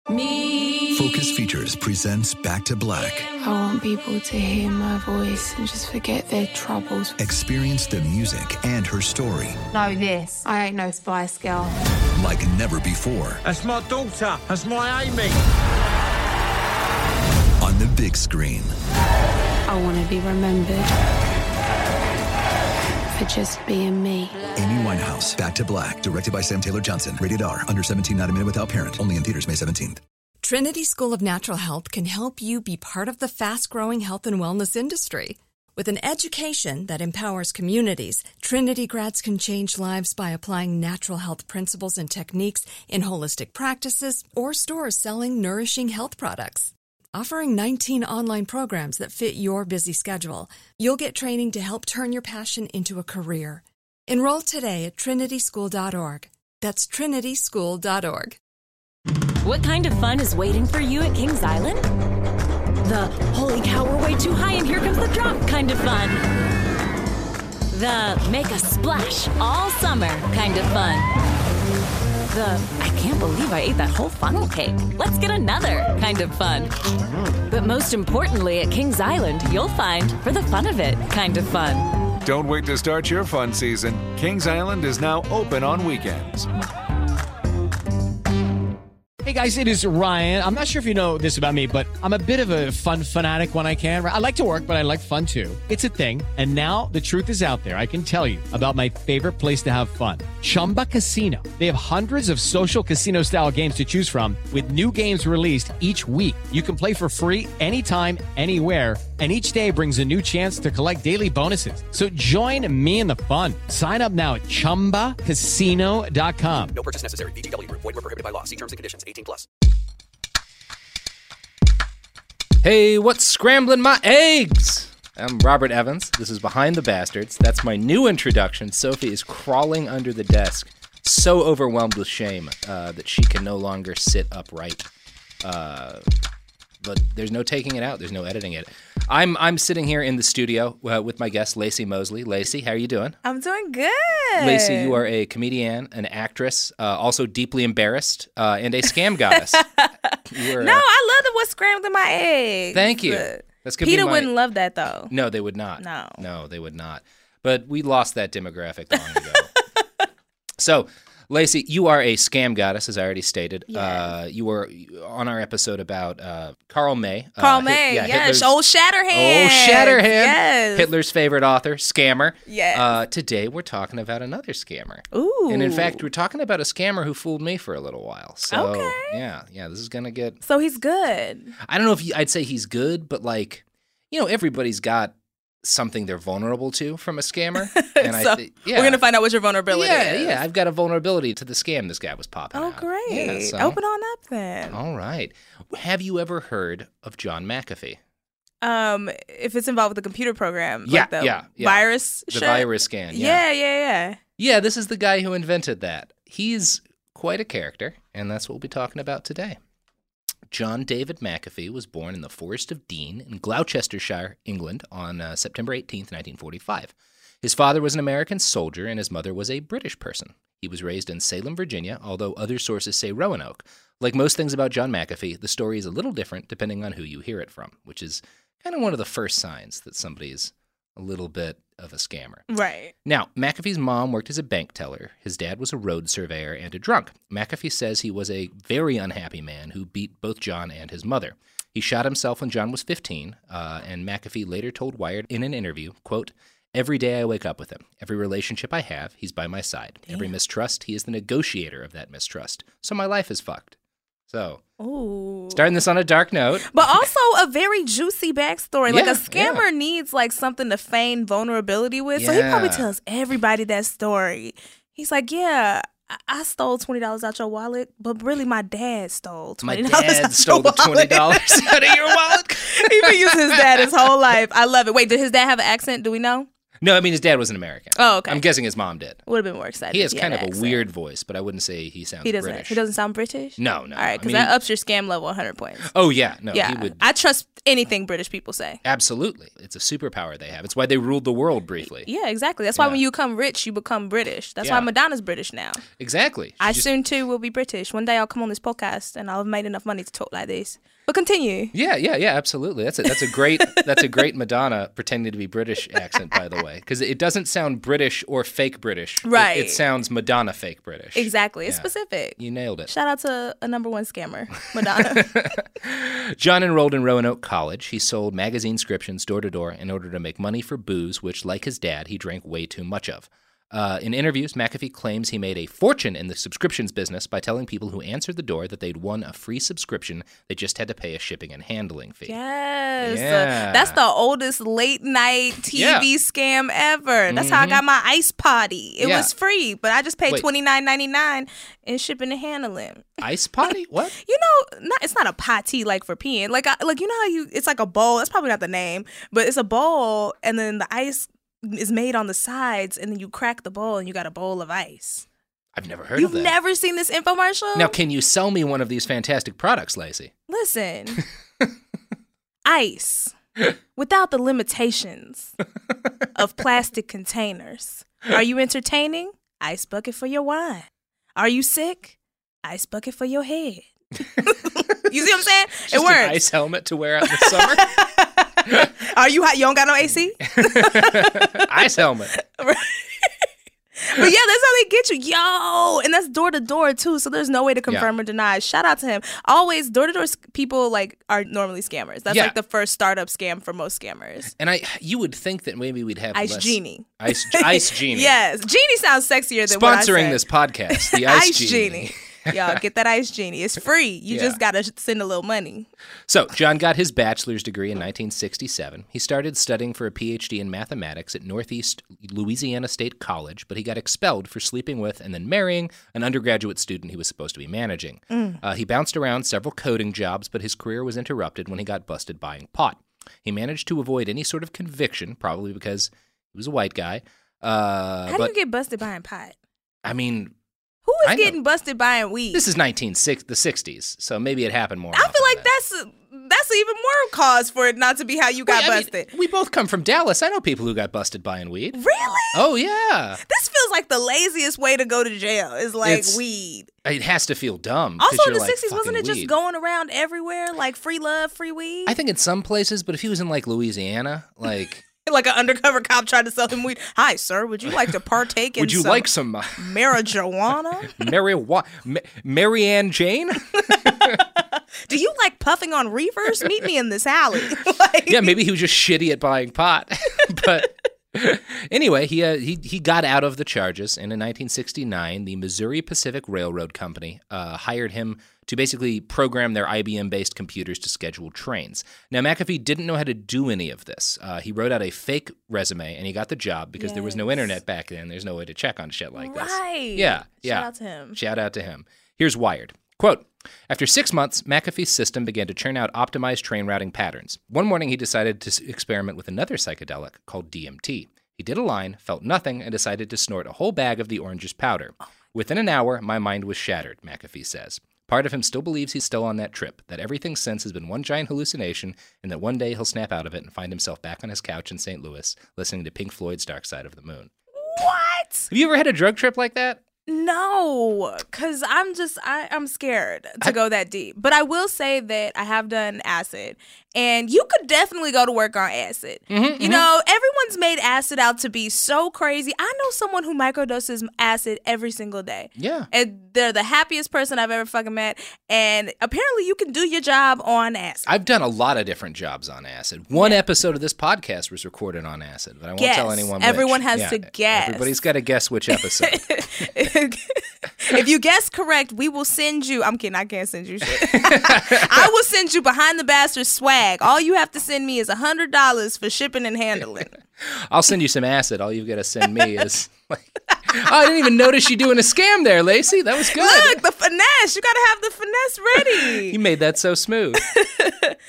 Me. Focus Features presents Back to Black. I want people to hear my voice and just forget their troubles. Experience the music and her story. Know this, I ain't no Spice Girl. Like never before. That's my daughter. That's my Amy. On the big screen. I want to be remembered for just being me. Amy Winehouse, Back to Black, directed by Sam Taylor Johnson. Rated R, under 17, not a minute without parent. Only in theaters May 17th. Trinity School of Natural Health can help you be part of the fast-growing health and wellness industry. With an education that empowers communities, Trinity grads can change lives by applying natural health principles and techniques in holistic practices or stores selling nourishing health products. Offering 19 online programs that fit your busy schedule, you'll get training to help turn your passion into a career. Enroll today at trinityschool.org. That's trinityschool.org. What kind of fun is waiting for you at Kings Island? The holy cow, we're way too high and here comes the drop kind of fun. The make a splash all summer kind of fun. The I can't believe I ate that whole funnel cake. Let's get another kind of fun. But most importantly, at Kings Island, you'll find for the fun of it kind of fun. Don't wait to start your fun season. Kings Island is now open on weekends. Hey guys, it is Ryan. I'm not sure if you know this about me, but I'm a bit of a fun fanatic when I can. I like to work, but I like fun too. It's a thing. And now the truth is out there. I can tell you about my favorite place to have fun. Chumba Casino. They have hundreds of social casino style games to choose from with new games released each week. You can play for free anytime, anywhere. And each day brings a new chance to collect daily bonuses. So join me in the fun. Sign up now at ChumbaCasino.com. No purchase necessary. VGW. Void where prohibited by law. See terms and conditions. 18+. Hey, what's scrambling my eggs? I'm Robert Evans. This is Behind the Bastards. That's my new introduction. Sophie is crawling under the desk, so overwhelmed with shame that she can no longer sit upright. But there's no taking it out. There's no editing it. I'm sitting here in the studio with my guest, Lacey Mosley. Lacey, how are you doing? I'm doing good. Lacey, you are a comedian, an actress, also deeply embarrassed, and a scam goddess. No, I love the what's scrambled in my eggs. Thank you. That's gonna Peter be wouldn't love that, though. No, they would not. No, they would not. But we lost that demographic long ago. So, Lacey, you are a scam goddess, as I already stated. Yes. You were on our episode about Karl May. Karl May, yes. Old Shatterhand. Old Shatterhand. Yes. Hitler's favorite author, scammer. Yes. Today, we're talking about another scammer. Ooh. And in fact, we're talking about a scammer who fooled me for a little while. So, okay. yeah, this is going to get... So he's good. I don't know if I'd say he's good, but everybody's got something they're vulnerable to from a scammer. And we're going to find out what your vulnerability is. Yeah, I've got a vulnerability to the scam this guy was popping out. Oh, great. Yeah, so, open on up then. All right. Have you ever heard of John McAfee? If it's involved with a computer program. Yeah, like the yeah. virus The virus scan, Yeah. Yeah, this is the guy who invented that. He's quite a character, and that's what we'll be talking about today. John David McAfee was born in the Forest of Dean in Gloucestershire, England, on September 18th, 1945. His father was an American soldier, and his mother was a British person. He was raised in Salem, Virginia, although other sources say Roanoke. Like most things about John McAfee, the story is a little different depending on who you hear it from, which is kind of one of the first signs that somebody's a little bit of a scammer. Right. Now, McAfee's mom worked as a bank teller. His dad was a road surveyor and a drunk. McAfee says he was a very unhappy man who beat both John and his mother. He shot himself when John was 15, and McAfee later told Wired in an interview, quote, "Every day I wake up with him. Every relationship I have, he's by my side. Damn. Every mistrust, he is the negotiator of that mistrust. So my life is fucked." So, starting this on a dark note. But also a very juicy backstory. Like a scammer needs like something to feign vulnerability with. So he probably tells everybody that story. He's like, yeah, I stole $20 out your wallet, but really my dad stole $20 My dad stole the $20 out of your wallet. He been using his dad his whole life. I love it. Wait, did his dad have an accent? Do we know? No, I mean, his dad was an American. Oh, okay. I'm guessing his mom did. Would have been more excited. He has kind of a weird voice, but I wouldn't say he sounds British. He doesn't sound British? No. All right, because that ups your scam level 100 points. Oh, yeah. No, yeah. he would. I trust anything British people say. Absolutely. It's a superpower they have. It's why they ruled the world briefly. Yeah, exactly. That's why when you become rich, you become British. That's why Madonna's British now. Exactly. I soon, too, will be British. One day I'll come on this podcast, and I'll have made enough money to talk like this. But continue. Yeah, absolutely. That's a great Madonna pretending to be British accent, by the way, because it doesn't sound British or fake British. Right. It sounds Madonna fake British. Exactly. It's specific. You nailed it. Shout out to a number one scammer, Madonna. John enrolled in Roanoke College. He sold magazine descriptions door to door in order to make money for booze, which, like his dad, he drank way too much of. In interviews, McAfee claims he made a fortune in the subscriptions business by telling people who answered the door that they'd won a free subscription. They just had to pay a shipping and handling fee. Yes. Yeah. That's the oldest late night TV scam ever. That's how I got my ice potty. It was free, but I just paid $29.99 in shipping and handling. Ice potty? What? You know, it's not a potty like for peeing. Like you know how it's like a bowl. That's probably not the name, but it's a bowl, and then the ice is made on the sides, and then you crack the bowl, and you got a bowl of ice. I've never heard of that. You've never seen this infomercial? Now, can you sell me one of these fantastic products, Lacey? Listen, ice without the limitations of plastic containers. Are you entertaining? Ice bucket for your wine. Are you sick? Ice bucket for your head. You see what I'm saying? Just it works. An ice helmet to wear out in the summer. Are you hot? You don't got no AC? Ice helmet. Right. But yeah, that's how they get you. Yo, and that's door to door too. So there's no way to confirm or deny. Shout out to him. Always door to door people are normally scammers. That's like the first startup scam for most scammers. And you would think that maybe we'd have Ice less... Genie. Ice Genie. Yes, Genie sounds sexier than what I sponsoring said. this podcast. The Ice Genie. Y'all get that Ice Genie. It's free. You just got to send a little money. So, John got his bachelor's degree in 1967. He started studying for a PhD in mathematics at Northeast Louisiana State College, but he got expelled for sleeping with and then marrying an undergraduate student he was supposed to be managing. He bounced around several coding jobs, but his career was interrupted when he got busted buying pot. He managed to avoid any sort of conviction, probably because he was a white guy. How do you get busted buying pot? I mean... Who is getting busted buying weed? This is the 60s, so maybe it happened more. I feel like that's even more cause for it not to be how you got busted. We both come from Dallas. I know people who got busted buying weed. Really? Oh, yeah. This feels like the laziest way to go to jail is weed. It has to feel dumb. Also in the 60s, wasn't it just going around everywhere, like free love, free weed? I think in some places, but if he was in Louisiana, like an undercover cop tried to sell him weed. Hi, sir. Would you like to partake in some marijuana? Marianne Jane? Do you like puffing on reefers? Meet me in this alley. Yeah, maybe he was just shitty at buying pot. But anyway, he got out of the charges, and in 1969, the Missouri Pacific Railroad Company hired him to basically program their IBM-based computers to schedule trains. Now, McAfee didn't know how to do any of this. He wrote out a fake resume, and he got the job because there was no internet back then. There's no way to check on shit like this. Right. Yeah. Shout out to him. Shout out to him. Here's Wired. Quote, after 6 months, McAfee's system began to churn out optimized train routing patterns. One morning, he decided to experiment with another psychedelic called DMT. He did a line, felt nothing, and decided to snort a whole bag of the orange's powder. Within an hour, my mind was shattered, McAfee says. Part of him still believes he's still on that trip, that everything since has been one giant hallucination, and that one day he'll snap out of it and find himself back on his couch in St. Louis, listening to Pink Floyd's Dark Side of the Moon. What? Have you ever had a drug trip like that? No, because I'm scared to go that deep. But I will say that I have done acid, and you could definitely go to work on acid. You know, everyone's made acid out to be so crazy. I know someone who microdoses acid every single day. Yeah. And they're the happiest person I've ever fucking met. And apparently you can do your job on acid. I've done a lot of different jobs on acid. One episode of this podcast was recorded on acid, but I won't tell anyone which. Everyone has to guess. Everybody's got to guess which episode. If you guess correct, we will send you. I'm kidding. I can't send you shit. I will send you Behind the Bastard swag. All you have to send me is $100 for shipping and handling. I'll send you some acid. All you've got to send me is I didn't even notice you doing a scam there, Lacey. That was good. Look, the finesse. You got to have the finesse ready. You made that so smooth.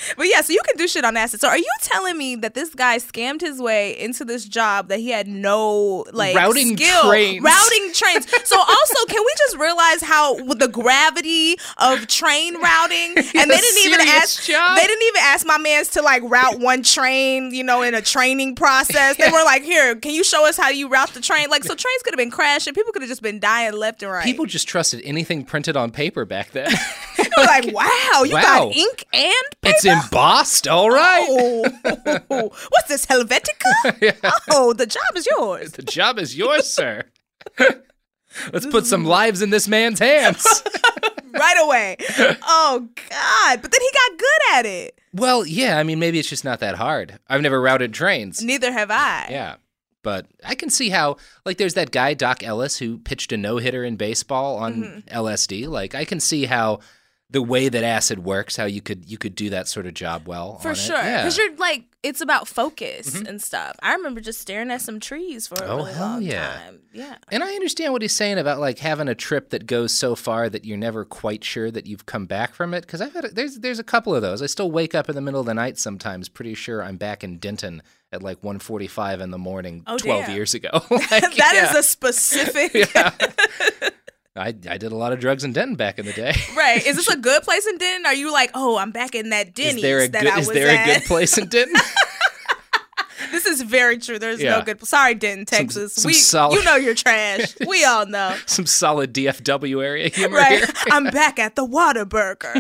But yeah, so you can do shit on acid. So are you telling me that this guy scammed his way into this job that he had no routing skill? Trains. Routing trains. So also, can we just realize how with the gravity of train routing? And they didn't even ask my mans to route one train, in a training process. They were like, here, can you show us how you route the train? So trains could have been crashing. People could have just been dying left and right. People just trusted anything printed on paper back then. Wow, you got ink and paper? It's embossed, all right. Oh. What's this, Helvetica? Yeah. Oh, the job is yours. The job is yours, sir. Let's put some lives in this man's hands. Right away. Oh, God. But then he got good at it. Well, yeah, I mean, maybe it's just not that hard. I've never routed trains. Neither have I. Yeah. But I can see how, there's that guy, Doc Ellis, who pitched a no-hitter in baseball on LSD. I can see how the way that acid works, how you could do that sort of job well. For sure. Because you're it's about focus and stuff. I remember just staring at some trees for a really long time. Yeah. And I understand what he's saying about having a trip that goes so far that you're never quite sure that you've come back from it. Because there's a couple of those. I still wake up in the middle of the night sometimes, pretty sure I'm back in Denton at 1:45 in the morning 12 years ago. That is a specific. Yeah. I did a lot of drugs in Denton back in the day. Right. Is this a good place in Denton? Are you I'm back in that Denny's Is there a good place in Denton? This is very true. There's no good. Sorry, Denton, Texas. Some solid, you know you're trash. We all know. Some solid DFW area humor right. here. I'm back at the Whataburger.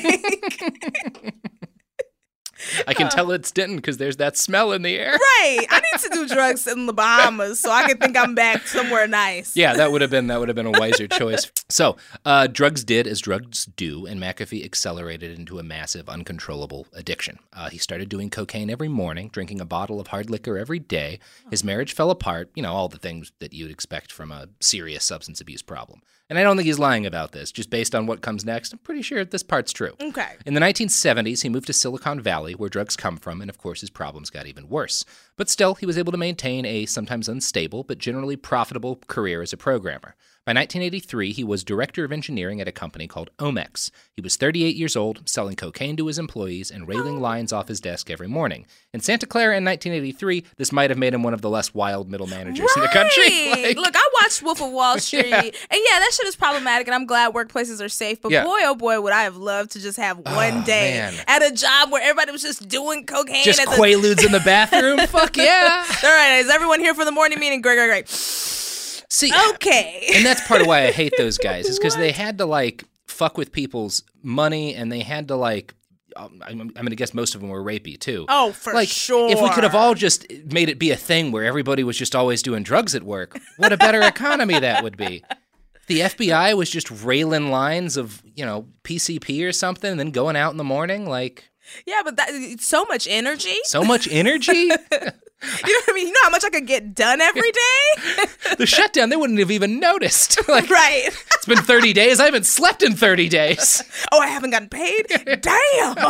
I can tell it's Denton because there's that smell in the air. Right. I need to do drugs in the Bahamas so I can think I'm back somewhere nice. Yeah, that would have been a wiser choice. So, drugs did as drugs do, and McAfee accelerated into a massive, uncontrollable addiction. He started doing cocaine every morning, drinking a bottle of hard liquor every day. His marriage fell apart, all the things that you'd expect from a serious substance abuse problem. And I don't think he's lying about this, just based on what comes next. I'm pretty sure this part's true. Okay. In the 1970s, he moved to Silicon Valley, where drugs come from, and of course his problems got even worse. But still, he was able to maintain a sometimes unstable, but generally profitable career as a programmer. By 1983, he was director of engineering at a company called Omex. He was 38 years old, selling cocaine to his employees and railing lines off his desk every morning. In Santa Clara in 1983, this might have made him one of the less wild middle managers in the country. Look, I watched Wolf of Wall Street, and that shit is problematic, and I'm glad workplaces are safe, but boy, oh boy, would I have loved to just have one day at a job where everybody was just doing cocaine. Just Quaaludes in the bathroom? Fuck yeah. All right, is everyone here for the morning meeting? Great. See, okay. And that's part of why I hate those guys, is because they had to, fuck with people's money, and they had to, I'm going to guess most of them were rapey, too. Oh, for sure. If we could have all just made it be a thing where everybody was just always doing drugs at work, what a better economy that would be. The FBI was just railing lines of, PCP or something, and then going out in the morning, Yeah, but so much energy. So much energy? You know what I mean? You know how much I could get done every day? The shutdown, they wouldn't have even noticed. Right. It's been 30 days. I haven't slept in 30 days. Oh, I haven't gotten paid? Damn.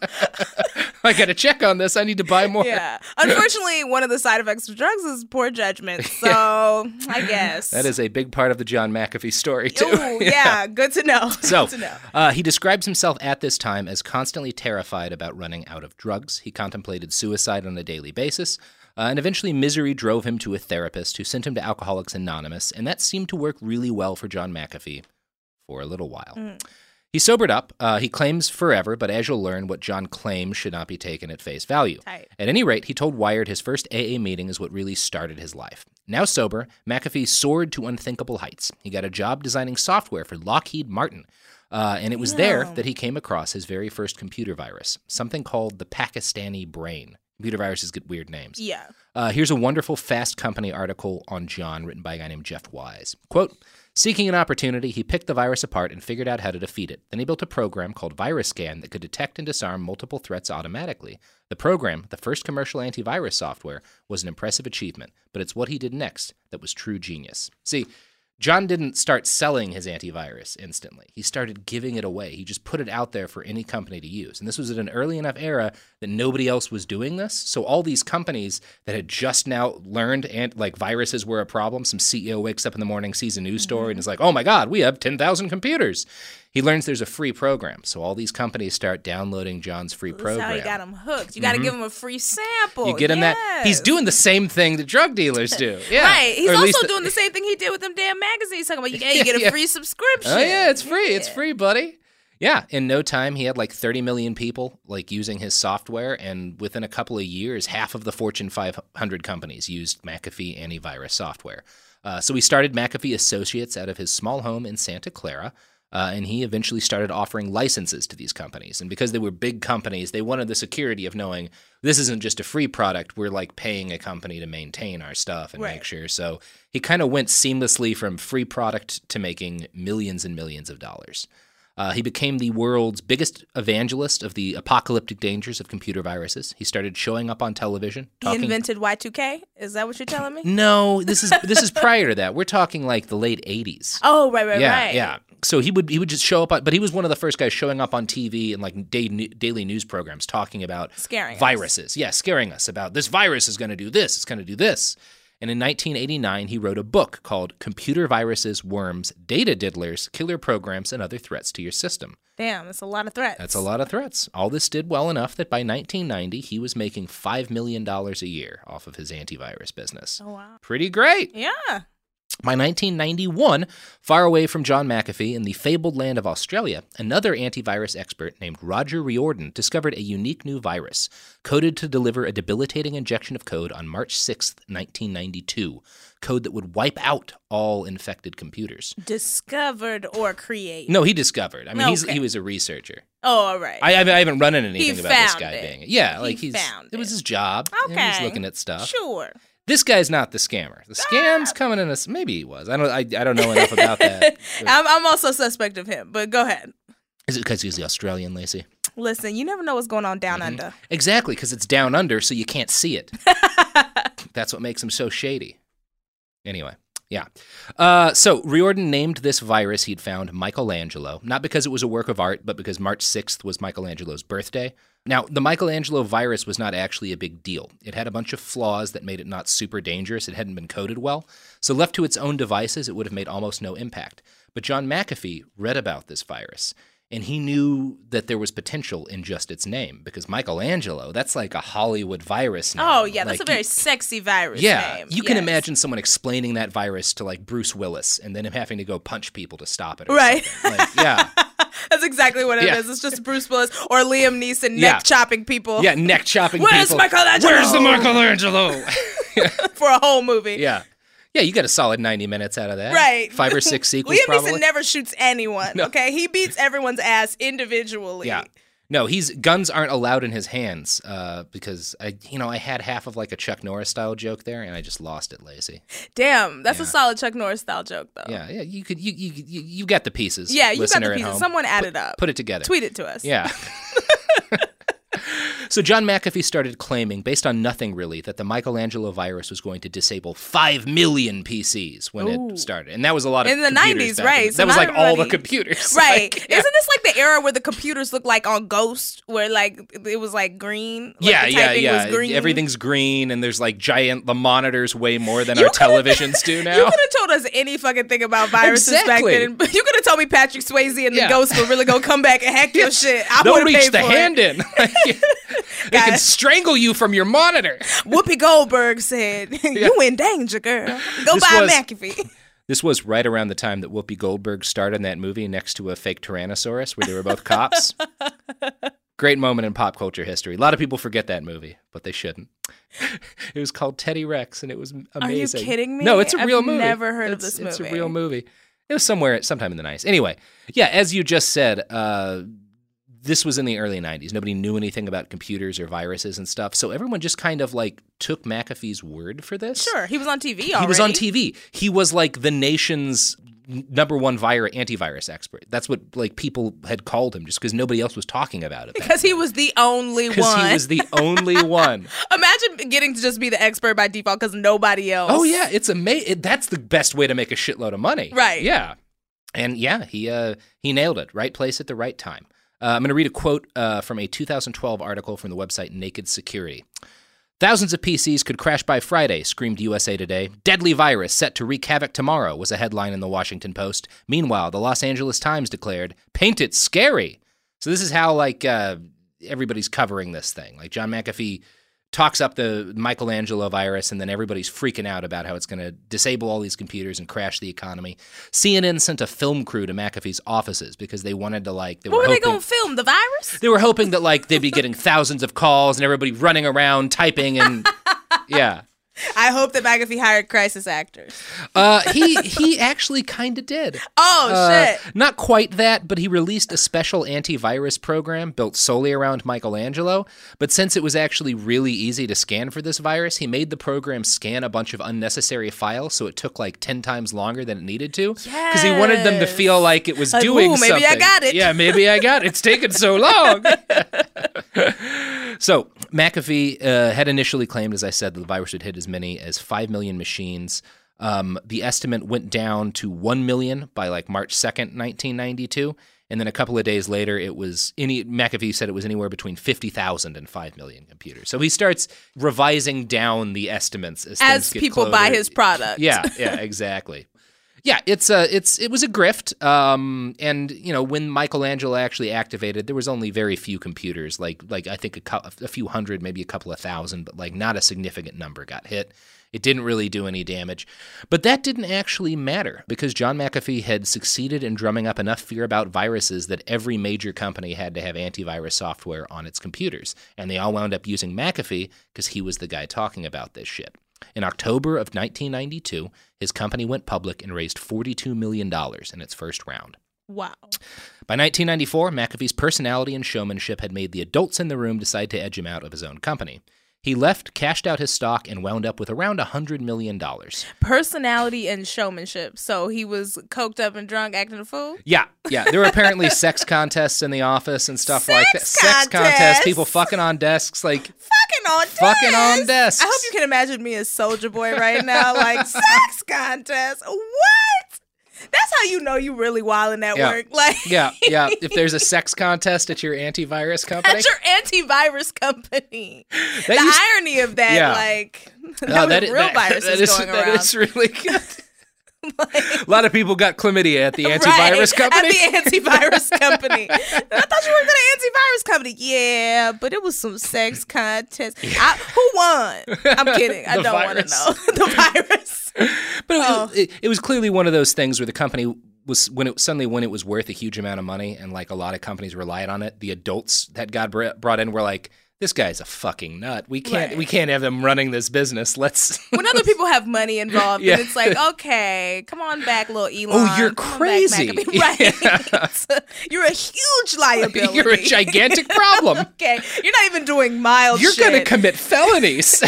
I got to check on this. I need to buy more. Yeah. Unfortunately, one of the side effects of drugs is poor judgment. So, I guess. That is a big part of the John McAfee story, too. Ooh, yeah. Good to know. So, he describes himself at this time as constantly terrified about running out of drugs. He contemplated suicide on a daily basis. And eventually misery drove him to a therapist who sent him to Alcoholics Anonymous, and that seemed to work really well for John McAfee for a little while. He sobered up. He claims forever, but as you'll learn, what John claims should not be taken at face value. Tight. At any rate, he told Wired his first AA meeting is what really started his life. Now sober, McAfee soared to unthinkable heights. He got a job designing software for Lockheed Martin. And it was there that he came across his very first computer virus, something called the Pakistani Brain. Computer viruses get weird names. Yeah. Here's a wonderful Fast Company article on John written by a guy named Jeff Wise. Quote, seeking an opportunity, he picked the virus apart and figured out how to defeat it. Then he built a program called VirusScan that could detect and disarm multiple threats automatically. The program, the first commercial antivirus software, was an impressive achievement, but it's what he did next that was true genius. See, John didn't start selling his antivirus instantly. He started giving it away. He just put it out there for any company to use. And this was at an early enough era that nobody else was doing this. So all these companies that had just now learned viruses were a problem, some CEO wakes up in the morning, sees a news story, and is like, oh my God, we have 10,000 computers. He learns there's a free program, so all these companies start downloading John's free program. That's how he got him hooked. You got to give him a free sample. You get him that. He's doing the same thing that drug dealers do. Yeah. Right. He's also doing the same thing he did with them damn magazines. Talking about, you get a free subscription. Oh, yeah, it's free. It's free, buddy. Yeah, in no time, he had like 30 million people like using his software, and within a couple of years, half of the Fortune 500 companies used McAfee antivirus software. So he started McAfee Associates out of his small home in Santa Clara. And he eventually started offering licenses to these companies. And because they were big companies, they wanted the security of knowing this isn't just a free product. We're like paying a company to maintain our stuff and make sure. So he kind of went seamlessly from free product to making millions and millions of dollars. He became the world's biggest evangelist of the apocalyptic dangers of computer viruses. He started showing up on television. He invented Y2K? Is that what you're telling me? No, this is prior to that. We're talking like the late 80s. Oh, right. Yeah. So he would just show up, but he was one of the first guys showing up on TV and like daily news programs talking about scaring viruses. Yeah, scaring us about this virus is going to do this, it's going to do this. And in 1989, he wrote a book called Computer Viruses, Worms, Data Diddlers, Killer Programs, and Other Threats to Your System. Damn, that's a lot of threats. That's a lot of threats. All this did well enough that by 1990, he was making $5 million a year off of his antivirus business. Oh, wow. Pretty great. Yeah. By 1991, far away from John McAfee in the fabled land of Australia, another antivirus expert named Roger Riordan discovered a unique new virus, coded to deliver a debilitating injection of code on March 6, 1992, code that would wipe out all infected computers. Discovered or created? No, he discovered. I mean, he was a researcher. Oh, all right. I haven't run into anything about this guy being it. Yeah, like it was his job. Okay. And he's looking at stuff. Sure. This guy's not the scammer. The scam's coming in a... Maybe he was. I don't know enough about that. I'm also suspect of him, but go ahead. Is it because he's the Australian, Lacey? Listen, you never know what's going on down under. Exactly, because it's down under, so you can't see it. That's what makes him so shady. Anyway, yeah. So Riordan named this virus he'd found Michelangelo, not because it was a work of art, but because March 6th was Michelangelo's birthday. Now, the Michelangelo virus was not actually a big deal. It had a bunch of flaws that made it not super dangerous. It hadn't been coded well. So left to its own devices, it would have made almost no impact. But John McAfee read about this virus, and he knew that there was potential in just its name, because Michelangelo, that's like a Hollywood virus name. Oh, yeah, that's a very sexy virus name. You can imagine someone explaining that virus to like Bruce Willis and then him having to go punch people to stop it. Right. Like, yeah. That's exactly what it is. It's just Bruce Willis or Liam Neeson neck-chopping people. Yeah, neck-chopping people. Where's Michelangelo? Where's the Michelangelo? For a whole movie. Yeah. Yeah, you got a solid 90 minutes out of that. Right. 5 or 6 sequels, Liam probably. Neeson never shoots anyone, No. okay? He beats everyone's ass individually. Yeah. No, guns aren't allowed in his hands because I had half of like a Chuck Norris style joke there and I just lost it, Lacey. Damn, that's a solid Chuck Norris style joke though. Yeah, you got the pieces. Yeah, you got the at pieces. home. Someone add it up. Put it together. Tweet it to us. Yeah. So John McAfee started claiming, based on nothing really, that the Michelangelo virus was going to disable 5 million PCs when it started. And that was a lot of in the 90s, right? That was like all the computers. Right. Like, yeah. Isn't this like the era where the computers look like on Ghost, where like it was like green? Like the typing was green? Everything's green and there's like the monitors weigh more than our televisions do now. You could have told us any fucking thing about viruses back then. You could have told me Patrick Swayze and the Ghost were really going to come back and hack your shit. They'll reach the hand in. They can strangle you from your monitor. Whoopi Goldberg said, "You in danger, girl. Go buy McAfee." This was right around the time that Whoopi Goldberg starred in that movie next to a fake Tyrannosaurus where they were both cops. Great moment in pop culture history. A lot of people forget that movie, but they shouldn't. It was called Teddy Rex, and it was amazing. Are you kidding me? No, it's a real movie. I've never heard of this movie. It's a real movie. It was sometime in the 90s. Anyway, yeah, as you just said, this was in the early 90s. Nobody knew anything about computers or viruses and stuff. So everyone just kind of like took McAfee's word for this. Sure. He was on TV already. He was on TV. He was like the nation's number one antivirus expert. That's what like people had called him just because nobody else was talking about it. Because he was the only one. Because he was the only one. Imagine getting to just be the expert by default because nobody else. Oh, yeah. It's amazing. That's the best way to make a shitload of money. Right. Yeah. And yeah, he nailed it. Right place at the right time. I'm going to read a quote from a 2012 article from the website Naked Security. Thousands of PCs could crash by Friday, screamed USA Today. Deadly virus set to wreak havoc tomorrow was a headline in the Washington Post. Meanwhile, the Los Angeles Times declared, paint it scary. So this is how, everybody's covering this thing. Like, John McAfee talks up the Michelangelo virus, and then everybody's freaking out about how it's going to disable all these computers and crash the economy. CNN sent a film crew to McAfee's offices because they wanted to, what were they going to film, the virus? They were hoping that, they'd be getting thousands of calls and everybody running around, typing, and yeah. I hope that McAfee hired crisis actors. He actually kind of did. Oh, shit. Not quite that, but he released a special antivirus program built solely around Michelangelo. But since it was actually really easy to scan for this virus, he made the program scan a bunch of unnecessary files, so it took 10 times longer than it needed to. Because he wanted them to feel like it was doing something. Maybe I got it. Yeah, maybe I got it. It's taken so long. So McAfee had initially claimed, as I said, that the virus would hit as many as 5 million machines. The estimate went down to 1 million by March 2nd, 1992. And then a couple of days later, McAfee said it was anywhere between 50,000 and 5 million computers. So he starts revising down the estimates as people closer. buy his product. Yeah, exactly. Yeah, it was a grift, and when Michelangelo actually activated, there was only very few computers, like I think a few hundred, maybe a couple of thousand, but not a significant number got hit. It didn't really do any damage, but that didn't actually matter because John McAfee had succeeded in drumming up enough fear about viruses that every major company had to have antivirus software on its computers, and they all wound up using McAfee because he was the guy talking about this shit. In October of 1992, his company went public and raised $42 million in its first round. Wow. By 1994, McAfee's personality and showmanship had made the adults in the room decide to edge him out of his own company. He left, cashed out his stock, and wound up with around $100 million. Personality and showmanship. So he was coked up and drunk, acting a fool? Yeah. There were apparently sex contests in the office and stuff like that. Sex contests, people fucking on desks, Fucking on desks. I hope you can imagine me as Soulja Boy right now, sex contest. What? That's how you know you really wilding at work. Yeah. If there's a sex contest at your antivirus company. At your antivirus company. The irony of that, real viruses going around. That is really good. A lot of people got chlamydia at the antivirus company. At the antivirus company. I thought you worked at an antivirus company. Yeah, but it was some sex contest. Who won? I'm kidding. I don't want to know. The virus. But it was clearly one of those things where the company was when it was worth a huge amount of money and a lot of companies relied on it. The adults that got brought in were like, this guy's a fucking nut. We can't have them running this business. When other people have money involved, and it's okay, come on back, little Elon. Oh, you're crazy. Right. You're a huge liability. You're a gigantic problem. Okay. You're not even doing mild shit. You're going to commit felonies.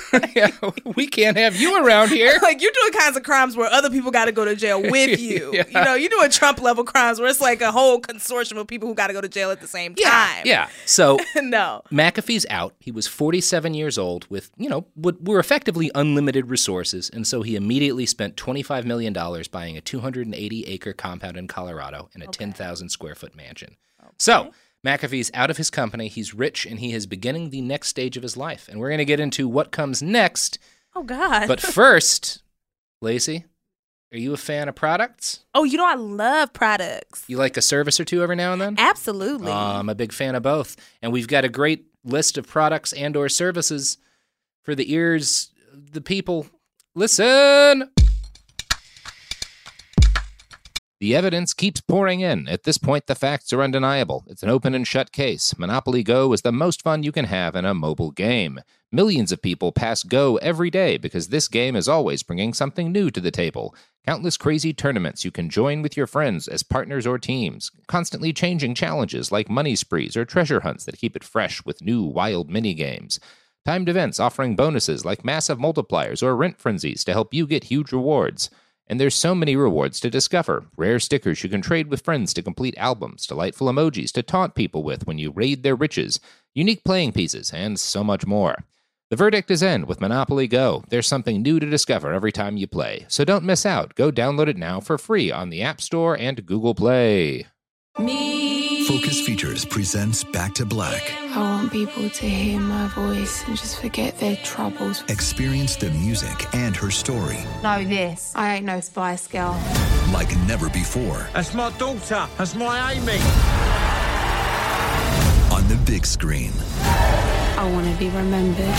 We can't have you around here. You're doing kinds of crimes where other people got to go to jail with you. Yeah. You're doing Trump-level crimes where it's a whole consortium of people who got to go to jail at the same time. Yeah. So no. McAfee's out. He was 47 years old with, what were effectively unlimited resources, and so he immediately spent $25 million buying a 280-acre compound in Colorado and a 10,000-square-foot mansion. Okay. So McAfee's out of his company, he's rich, and he is beginning the next stage of his life. And we're going to get into what comes next. Oh, God. But first, Lacey, are you a fan of products? Oh, I love products. You like a service or two every now and then? Absolutely. I'm a big fan of both. And we've got a great list of products and or services for the ears, the people. Listen! The evidence keeps pouring in. At this point, the facts are undeniable. It's an open and shut case. Monopoly Go is the most fun you can have in a mobile game. Millions of people pass Go every day because this game is always bringing something new to the table. Countless crazy tournaments you can join with your friends as partners or teams. Constantly changing challenges like money sprees or treasure hunts that keep it fresh with new wild mini-games. Timed events offering bonuses like massive multipliers or rent frenzies to help you get huge rewards. And there's so many rewards to discover. Rare stickers you can trade with friends to complete albums, delightful emojis to taunt people with when you raid their riches, unique playing pieces, and so much more. The verdict is in with Monopoly Go. There's something new to discover every time you play. So don't miss out. Go download it now for free on the App Store and Google Play. Me. Focus Features presents Back to Black. I want people to hear my voice and just forget their troubles. Experience the music and her story Know this, I ain't no Spice Girl. like never before. That's my daughter. That's my Amy. On the big screen. I want to be remembered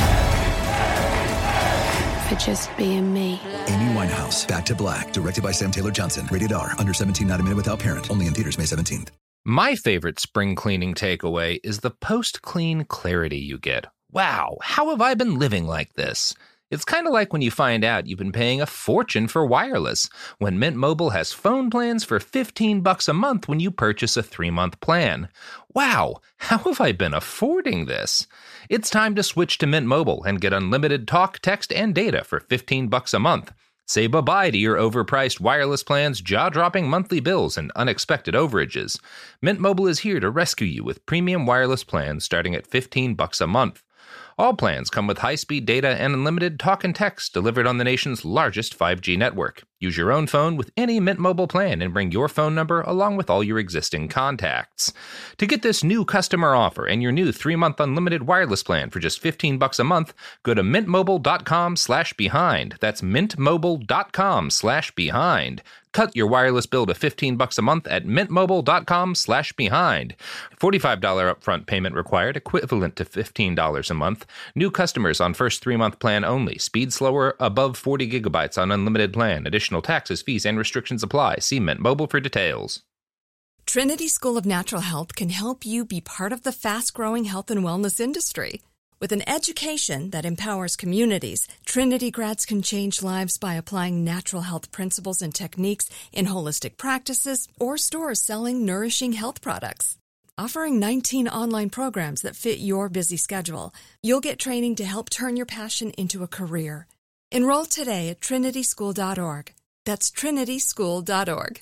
for just being me. Amy Winehouse, Back to Black, directed by Sam Taylor Johnson. Rated R, under 17, not a minute without parent. Only in theaters May 17th. My favorite spring cleaning takeaway is the post-clean clarity you get. Wow, how have I been living like this? It's kind of like when you find out you've been paying a fortune for wireless, when Mint Mobile has phone plans for $15 a month when you purchase a 3-month plan. Wow, how have I been affording this? It's time to switch to Mint Mobile and get unlimited talk, text, and data for $15 a month. Say bye-bye to your overpriced wireless plans, jaw-dropping monthly bills, and unexpected overages. Mint Mobile is here to rescue you with premium wireless plans starting at $15 a month. All plans come with high-speed data and unlimited talk and text delivered on the nation's largest 5G network. Use your own phone with any Mint Mobile plan and bring your phone number along with all your existing contacts. To get this new customer offer and your new 3-month unlimited wireless plan for just $15 a month, go to mintmobile.com/behind. That's mintmobile.com/behind. Cut your wireless bill to $15 a month at mintmobile.com/behind. $45 upfront payment required, equivalent to $15 a month. New customers on first 3-month plan only. Speed slower, above 40 gigabytes on unlimited plan. Additional taxes, fees, and restrictions apply. See Mint Mobile for details. Trinity School of Natural Health can help you be part of the fast-growing health and wellness industry. With an education that empowers communities, Trinity grads can change lives by applying natural health principles and techniques in holistic practices or stores selling nourishing health products. Offering 19 online programs that fit your busy schedule, you'll get training to help turn your passion into a career. Enroll today at trinityschool.org. That's trinityschool.org.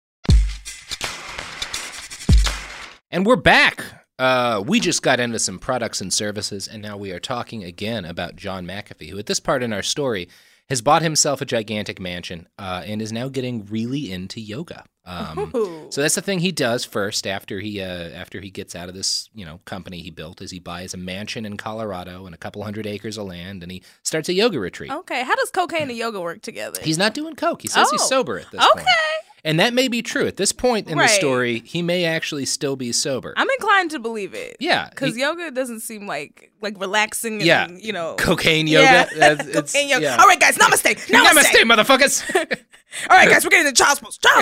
And we're back. We just got into some products and services, and now we are talking again about John McAfee, who at this part in our story has bought himself a gigantic mansion and is now getting really into yoga. So that's the thing he does first after he gets out of this company he built, is he buys a mansion in Colorado and a couple 100 acres of land, and he starts a yoga retreat. Okay, how does cocaine and yoga work together? He's not doing coke. He says he's sober at this point. And that may be true. At this point in the story, he may actually still be sober. I'm inclined to believe it. Yeah. Because yoga doesn't seem like relaxing and, Cocaine yoga. Yeah. Cocaine yoga. Yeah. All right, guys, namaste. Namaste, motherfuckers. All right, guys, we're getting into child support.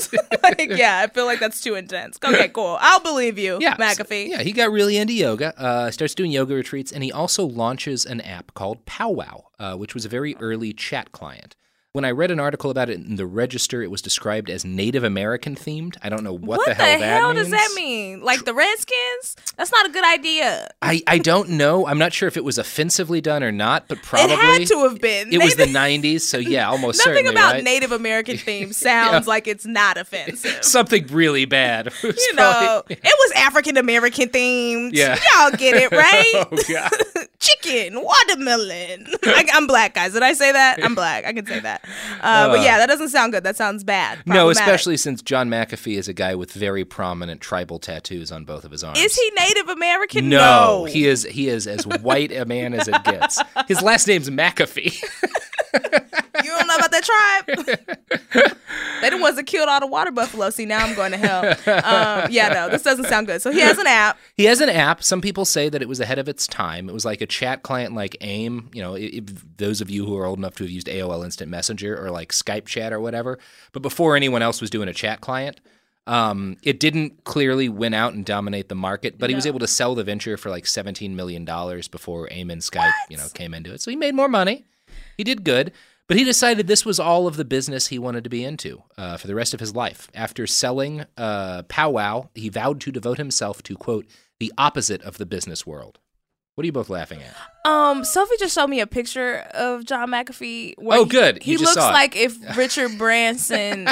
I feel like that's too intense. Okay, cool. I'll believe you, McAfee. So, he got really into yoga, starts doing yoga retreats, and he also launches an app called Powwow, which was a very early chat client. When I read an article about it in the Register, it was described as Native American themed. I don't know what the hell that means. What the hell does that mean? Like the Redskins? That's not a good idea. I don't know. I'm not sure if it was offensively done or not, but probably. It had to have been. It was the 90s, so yeah, almost certainly, Nothing about right? Native American themes sounds like it's not offensive. Something really bad. It was African American themed. Yeah. Y'all get it, right? Oh, God. Chicken, watermelon. I'm black, guys. Did I say that? I'm black. I can say that. But yeah, that doesn't sound good. That sounds bad. No, especially since John McAfee is a guy with very prominent tribal tattoos on both of his arms. Is he Native American? No. He is as white a man as it gets. His last name's McAfee. You don't know about that tribe? They the ones that killed all the water buffalo. See, now I'm going to hell. This doesn't sound good. So he has an app. He has an app. Some people say that it was ahead of its time. It was like a chat client like AIM. If those of you who are old enough to have used AOL Instant Messenger or like Skype chat or whatever. But before anyone else was doing a chat client, it didn't clearly win out and dominate the market, but he was able to sell the venture for like $17 million before AIM and Skype, came into it. So he made more money. He did good. But he decided this was all of the business he wanted to be into for the rest of his life. After selling Powwow, he vowed to devote himself to, quote, the opposite of the business world. What are you both laughing at? Sophie just showed me a picture of John McAfee. Good. He looks like if Richard Branson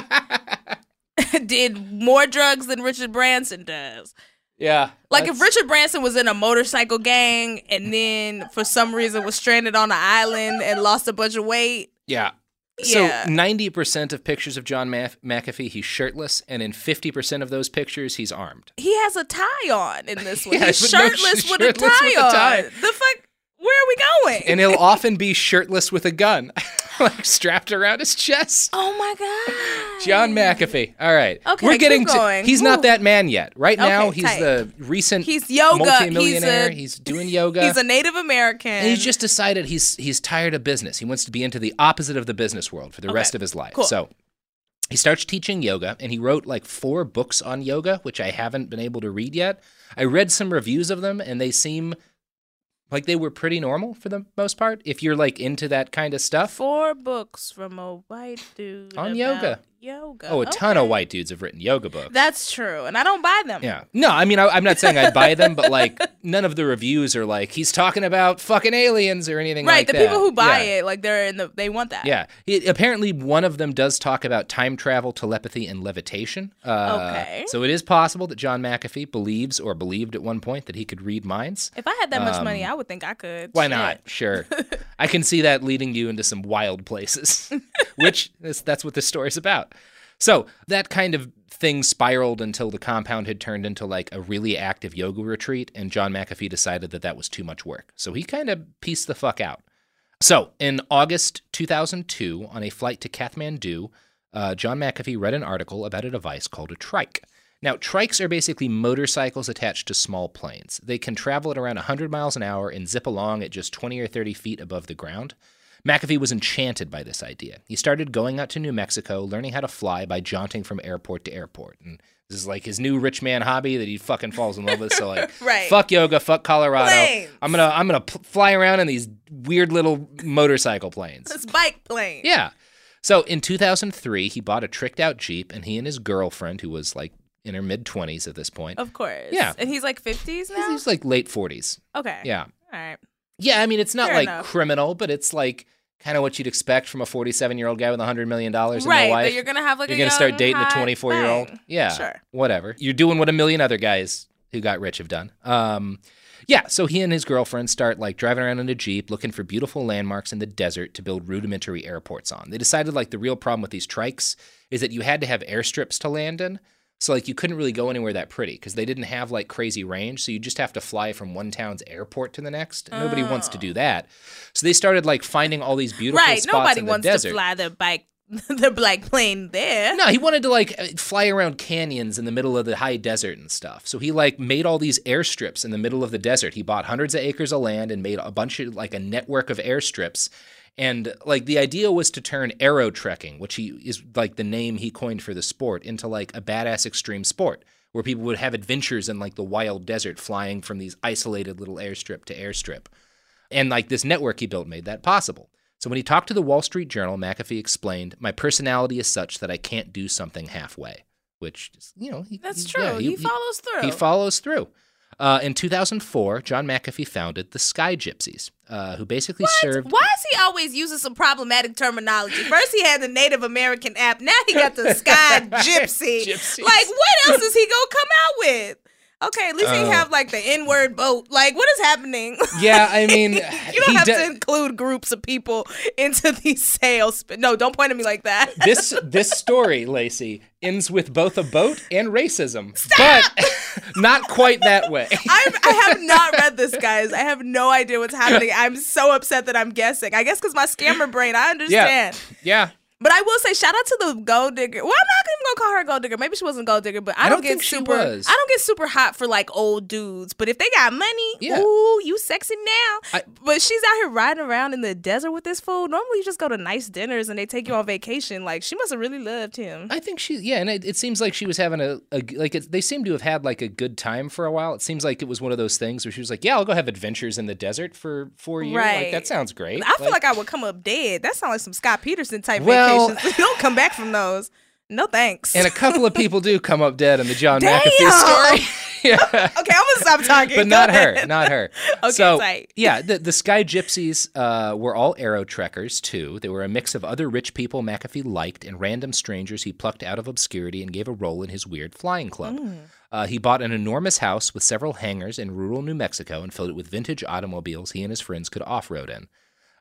did more drugs than Richard Branson does. Yeah. Like if Richard Branson was in a motorcycle gang and then for some reason was stranded on an island and lost a bunch of weight. Yeah. Yeah. So 90% of pictures of John McAfee, he's shirtless, and in 50% of those pictures, he's armed. He has a tie on in this one. Yeah, He's but shirtless with a tie on. The fuck? Where are we going? And he'll often be shirtless with a gun, like strapped around his chest. Oh my God. John McAfee. All right. Okay, we're getting keep going. He's not that man yet. Right now, Okay, he's tight. the recent He's yoga. multimillionaire. He's doing yoga. He's a Native American. And he's just decided he's tired of business. He wants to be into the opposite of the business world for the rest of his life. Cool. So he starts teaching yoga, and he wrote like 4 books on yoga, which I haven't been able to read yet. I read some reviews of them, and they seem like they were pretty normal for the most part, if you're like into that kind of stuff. 4 books from a white dude On about yoga. Yoga. Oh, a ton of white dudes have written yoga books. That's true, and I don't buy them. Yeah. No, I mean, I'm not saying I'd buy them, but like none of the reviews are like, he's talking about fucking aliens or anything like that. Right, the people who buy it, like they want that. Yeah. Apparently, one of them does talk about time travel, telepathy, and levitation. Okay. So it is possible that John McAfee believes or believed at one point that he could read minds. If I had that much money, I would think I could. Why Shit. not? Sure. I can see that leading you into some wild places, which that's what this story's about. So that kind of thing spiraled until the compound had turned into like a really active yoga retreat, and John McAfee decided that that was too much work. So he kind of pieced the fuck out. So in August 2002, on a flight to Kathmandu, John McAfee read an article about a device called a trike. Now, trikes are basically motorcycles attached to small planes. They can travel at around 100 miles an hour and zip along at just 20 or 30 feet above the ground. McAfee was enchanted by this idea. He started going out to New Mexico, learning how to fly by jaunting from airport to airport. And this is like his new rich man hobby that he fucking falls in love with. So like, right. Fuck yoga, fuck Colorado. Planes. I'm gonna fly around in these weird little motorcycle planes. It's bike plane. Yeah. So in 2003, he bought a tricked out Jeep, and he and his girlfriend, who was like in her mid-20s at this point. Of course. Yeah. And he's like 50s now? He's like late 40s. Okay. Yeah. All right. Yeah, I mean, it's not Fair like enough. criminal, but it's like kind of what you'd expect from a 47-year-old guy with $100 million and no Right, wife. that you're going to have like You're a going to start young, dating a hot 24-year-old. thing. Yeah, Sure. Whatever. You're doing what a million other guys who got rich have done. Yeah, so he and his girlfriend start like driving around in a Jeep looking for beautiful landmarks in the desert to build rudimentary airports on. They decided like the real problem with these trikes is that you had to have airstrips to land in. So like you couldn't really go anywhere that pretty because they didn't have like crazy range. So you just have to fly from one town's airport to the next. Nobody wants to do that. So they started like finding all these beautiful spots Nobody in the wants desert. to fly their bike, their black plane there. No, he wanted to like fly around canyons in the middle of the high desert and stuff. So he like made all these airstrips in the middle of the desert. He bought hundreds of acres of land and made a bunch of like a network of airstrips. And like the idea was to turn aero trekking, which is like the name he coined for the sport, into like a badass extreme sport where people would have adventures in like the wild desert flying from these isolated little airstrip to airstrip. And like this network he built made that possible. So when he talked to the Wall Street Journal, McAfee explained, "My personality is such that I can't do something halfway," which, you know, That's true. He follows through. He follows through. In 2004, John McAfee founded the Sky Gypsies, who basically served... Why is he always using some problematic terminology? First he had the Native American app. Now he got the Sky Gypsy. Gypsies. Like, what else is he going to come out with? Okay, at least he have like the N-word boat. Like, what is happening? Yeah, I mean... You don't have to include groups of people into these sales. No, don't point at me like that. This story, Lacey, ends with both a boat and racism. Stop! But not quite that way. I have not read this, guys. I have no idea what's happening. I'm so upset that I'm guessing. I guess because my scammer brain, I understand. Yeah. But I will say, shout out to the gold digger. Well, I'm not even gonna call her a gold digger. Maybe she wasn't a gold digger, but I don't get think super. she was. I don't get super hot for like old dudes. But if they got money, Yeah. ooh, you sexy now. But she's out here riding around in the desert with this fool. Normally, you just go to nice dinners and they take you on vacation. Like she must have really loved him. I think and it seems like she was having they seem to have had like a good time for a while. It seems like it was one of those things where she was like, yeah, I'll go have adventures in the desert for 4 years. Right. Like, that sounds great. I feel like I would come up dead. That sounds like some Scott Peterson type Well- vacations. You don't come back from those. No thanks. And a couple of people do come up dead in the John Damn! McAfee story. Yeah. Okay, I'm gonna stop talking. But Go not ahead. her, not her. Okay, so, tight. yeah, the Sky Gypsies were all aero trekkers, too. They were a mix of other rich people McAfee liked and random strangers he plucked out of obscurity and gave a role in his weird flying club. He bought an enormous house with several hangars in rural New Mexico and filled it with vintage automobiles he and his friends could off-road in.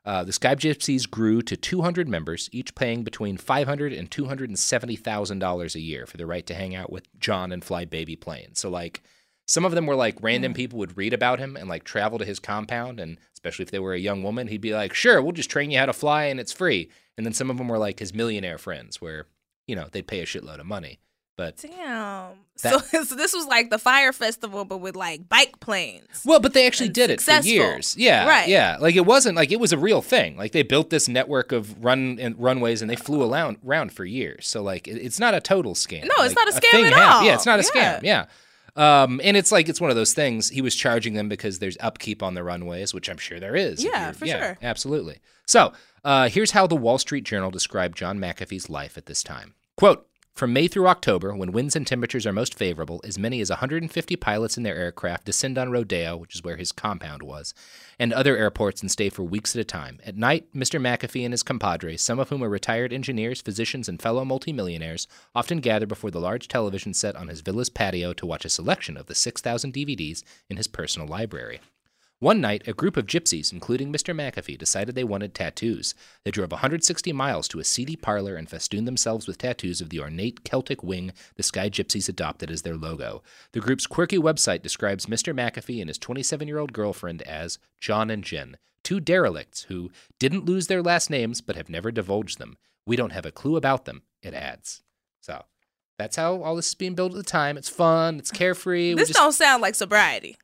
The Sky Gypsies grew to 200 members, each paying between $500,000 and $270,000 a year for the right to hang out with John and fly baby planes. So, like, some of them were like random people would read about him and like travel to his compound, and especially if they were a young woman, he'd be like, sure, we'll just train you how to fly and it's free. And then some of them were like his millionaire friends where, you know, they'd pay a shitload of money. But damn. So this was like the Fire Festival, but with like bike planes. Well, but they actually did it for years. Yeah. Right. Yeah. Like it wasn't like it was a real thing. Like they built this network of runways and they flew around for years. So like it's not a total scam. No, it's like, not a scam at all. Yeah, it's not a scam. Yeah. And it's like, it's one of those things. He was charging them because there's upkeep on the runways, which I'm sure there is. Yeah, for sure. Absolutely. So here's how the Wall Street Journal described John McAfee's life at this time. Quote, from May through October, when winds and temperatures are most favorable, as many as 150 pilots in their aircraft descend on Rodeo, which is where his compound was, and other airports and stay for weeks at a time. At night, Mr. McAfee and his compadres, some of whom are retired engineers, physicians, and fellow multimillionaires, often gather before the large television set on his villa's patio to watch a selection of the 6,000 DVDs in his personal library. One night, a group of gypsies, including Mr. McAfee, decided they wanted tattoos. They drove 160 miles to a seedy parlor and festooned themselves with tattoos of the ornate Celtic wing the Sky Gypsies adopted as their logo. The group's quirky website describes Mr. McAfee and his 27-year-old girlfriend as John and Jen, two derelicts who didn't lose their last names but have never divulged them. We don't have a clue about them, it adds. So that's how all this is being built at the time. It's fun. It's carefree. This don't sound like sobriety.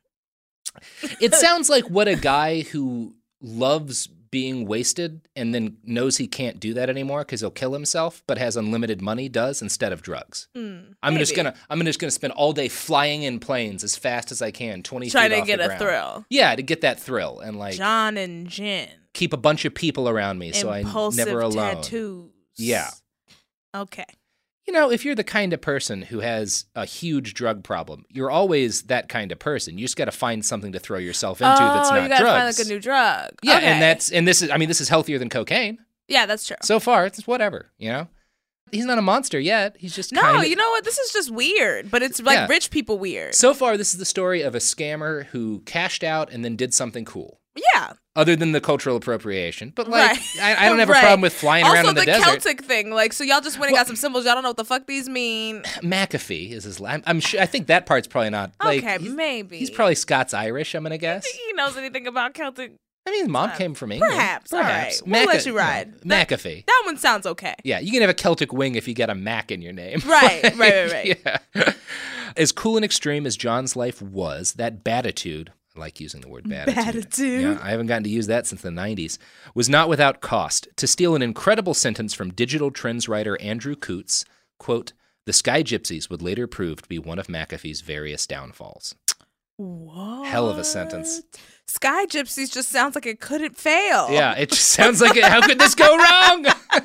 It sounds like what a guy who loves being wasted and then knows he can't do that anymore because he'll kill himself, but has unlimited money does instead of drugs. I'm just gonna spend all day flying in planes as fast as I can, 20 feet off the ground. Trying to get a thrill. Yeah, to get that thrill and like John and Jen. Keep a bunch of people around me so I'm never alone. Tattoos. Yeah. Okay. You know, if you're the kind of person who has a huge drug problem, you're always that kind of person. You just got to find something to throw yourself into that's not drugs. You got to find like a new drug. Yeah, okay. and this is healthier than cocaine. Yeah, that's true. So far, it's whatever, you know? He's not a monster yet. He's just you know what? This is just weird, but it's like rich people weird. So far, this is the story of a scammer who cashed out and then did something cool. Yeah. Other than the cultural appropriation. But, like, right. I don't have a problem with flying around in the desert. Also, the Celtic thing. Like, so y'all just went and got some symbols. Y'all don't know what the fuck these mean. McAfee is his last. I'm sure. I think that part's probably not. Like, okay, maybe. He's probably Scots-Irish, I'm going to guess. You think he knows anything about Celtic? I mean, his mom came from England. Perhaps. All right. We'll let you ride. McAfee. That one sounds okay. Yeah, you can have a Celtic wing if you get a Mac in your name. Right. Yeah. As cool and extreme as John's life was, that batitude, I like using the word batitude. Yeah, I haven't gotten to use that since the 90s, was not without cost. To steal an incredible sentence from digital trends writer Andrew Coots, quote, the Sky Gypsies would later prove to be one of McAfee's various downfalls. What? Hell of a sentence. Sky Gypsies just sounds like it couldn't fail. Yeah, it just sounds like it. How could this go wrong?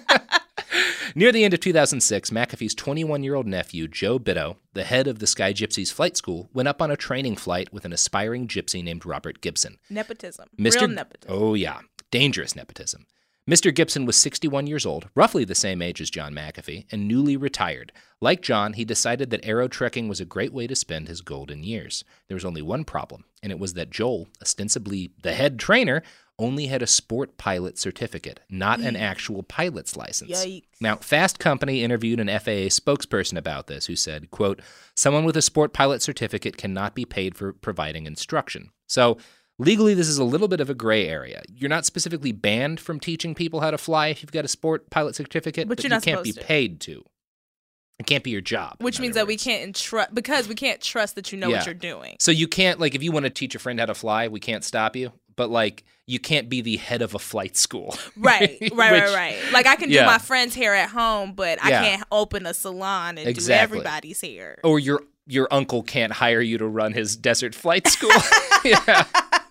Near the end of 2006, McAfee's 21-year-old nephew, Joe Bitto, the head of the Sky Gypsies flight school, went up on a training flight with an aspiring gypsy named Robert Gibson. Nepotism. Real nepotism. Oh, yeah. Dangerous nepotism. Mr. Gibson was 61 years old, roughly the same age as John McAfee, and newly retired. Like John, he decided that aero trekking was a great way to spend his golden years. There was only one problem, and it was that Joel, ostensibly the head trainer, only had a sport pilot certificate, not an actual pilot's license. Yikes. Now, Fast Company interviewed an FAA spokesperson about this who said, quote, someone with a sport pilot certificate cannot be paid for providing instruction. So, legally, this is a little bit of a gray area. You're not specifically banned from teaching people how to fly if you've got a sport pilot certificate, but you can't be paid to. It can't be your job. Which means that we can't because we can't trust that you know what you're doing. So you can't, like, if you want to teach a friend how to fly, we can't stop you. But, like, you can't be the head of a flight school. Right. Like, I can do my friend's hair at home, but I can't open a salon and do everybody's hair. Or your uncle can't hire you to run his desert flight school. Yeah.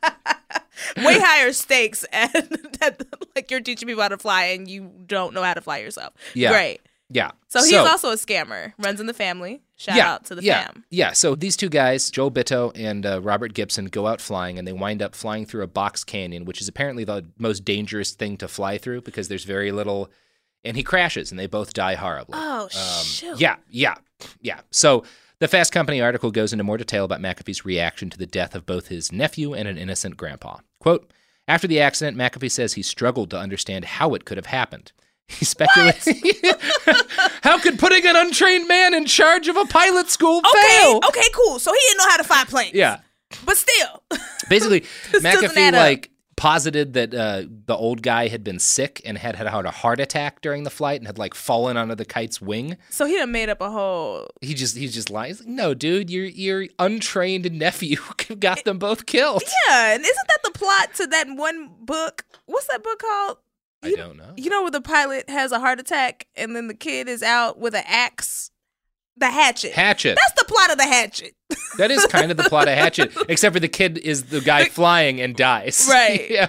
Way higher stakes, and like you're teaching people how to fly and you don't know how to fly yourself. Yeah. Great. Yeah. So he's also a scammer. Runs in the family. Shout out to the fam. Yeah. So these two guys, Joel Bitto and Robert Gibson, go out flying, and they wind up flying through a box canyon, which is apparently the most dangerous thing to fly through because there's very little. And he crashes, and they both die horribly. Oh, shoot. Yeah. So the Fast Company article goes into more detail about McAfee's reaction to the death of both his nephew and an innocent grandpa. Quote, After the accident, McAfee says he struggled to understand how it could have happened. He speculated, how could putting an untrained man in charge of a pilot school fail? Okay, cool. So he didn't know how to fly planes. Yeah. But still. Basically, McAfee, like, posited that the old guy had been sick and had a heart attack during the flight and had, like, fallen onto the kite's wing. So he done made up a whole... He's just lying. He's like, no, dude, your untrained nephew got them both killed. Yeah, and isn't that the plot to that one book? What's that book called? I don't know. You know where the pilot has a heart attack and then the kid is out with an axe? The Hatchet. That's the plot of The Hatchet. That is kind of the plot of Hatchet, except for the kid is the guy flying and dies. Right. Yeah.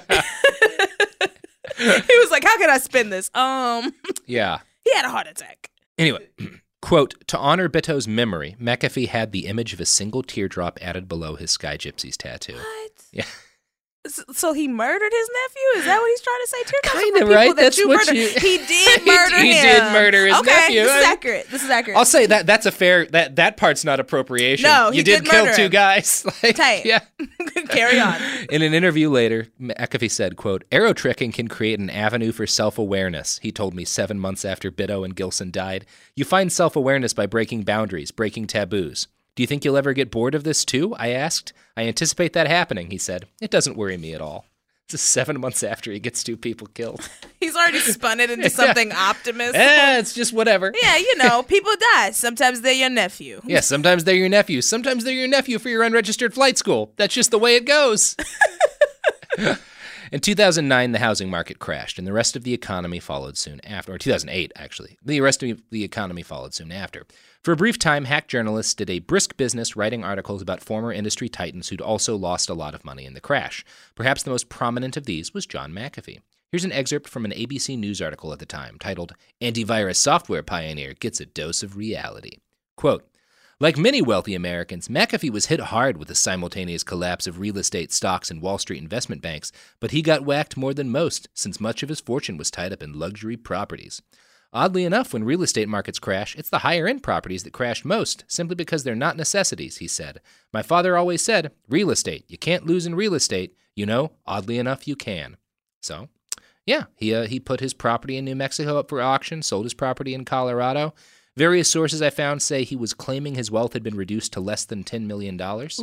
He was like, how can I spin this? Yeah. He had a heart attack. Anyway, quote, to honor Bitto's memory, McAfee had the image of a single teardrop added below his Sky Gypsies tattoo. What? Yeah. So he murdered his nephew? Is that what he's trying to say? Kind of, right? That's what you... He did murder him. He did murder his nephew. This is accurate. I'll say that's a fair... That part's not appropriation. No, you did kill two guys. Like, tight. Yeah. Carry on. In an interview later, McAfee said, quote, arrow tricking can create an avenue for self-awareness, he told me 7 months after Bitto and Gilson died. You find self-awareness by breaking boundaries, breaking taboos. Do you think you'll ever get bored of this too? I asked. I anticipate that happening, he said. It doesn't worry me at all. This is 7 months after he gets 2 people killed. He's already spun it into something optimistic. It's just whatever. Yeah, people die. Sometimes they're your nephew. Yeah, sometimes they're your nephew. Sometimes they're your nephew for your unregistered flight school. That's just the way it goes. In 2009, the housing market crashed, and the rest of the economy followed soon after. Or 2008, actually. The rest of the economy followed soon after. For a brief time, hack journalists did a brisk business writing articles about former industry titans who'd also lost a lot of money in the crash. Perhaps the most prominent of these was John McAfee. Here's an excerpt from an ABC News article at the time, titled, Antivirus Software Pioneer Gets a Dose of Reality. Quote, like many wealthy Americans, McAfee was hit hard with the simultaneous collapse of real estate stocks and Wall Street investment banks, but he got whacked more than most, since much of his fortune was tied up in luxury properties. Oddly enough, when real estate markets crash, it's the higher-end properties that crash most, simply because they're not necessities, he said. My father always said, real estate, you can't lose in real estate. You know, oddly enough, you can. So, yeah, he put his property in New Mexico up for auction, sold his property in Colorado. Various sources I found say he was claiming his wealth had been reduced to less than $10 million,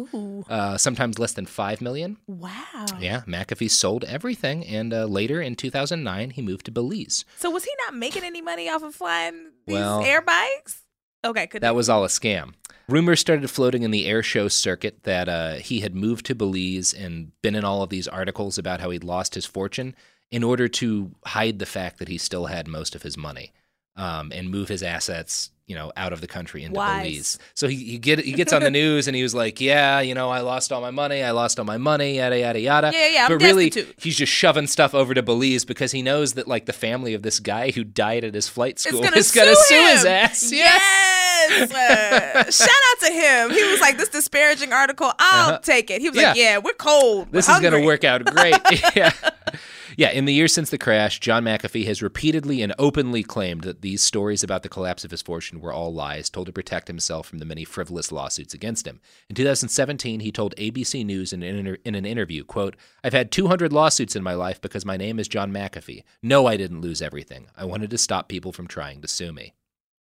sometimes less than $5 million. Wow. Yeah, McAfee sold everything, and later in 2009, he moved to Belize. So was he not making any money off of flying these air bikes? Okay, that was all a scam. Rumors started floating in the air show circuit that he had moved to Belize and been in all of these articles about how he'd lost his fortune in order to hide the fact that he still had most of his money. And move his assets, out of the country into Belize. So he gets on the news and he was like, yeah, I lost all my money, yada, yada, yada. Yeah, but really, he's just shoving stuff over to Belize because he knows that, like, the family of this guy who died at his flight school is going to sue his ass. Yes! Shout out to him. He was like, this disparaging article, I'll take it. He was like, yeah, we're cold. This is going to work out great. Yeah. Yeah, in the years since the crash, John McAfee has repeatedly and openly claimed that these stories about the collapse of his fortune were all lies, told to protect himself from the many frivolous lawsuits against him. In 2017, he told ABC News in an interview, quote, I've had 200 lawsuits in my life because my name is John McAfee. No, I didn't lose everything. I wanted to stop people from trying to sue me.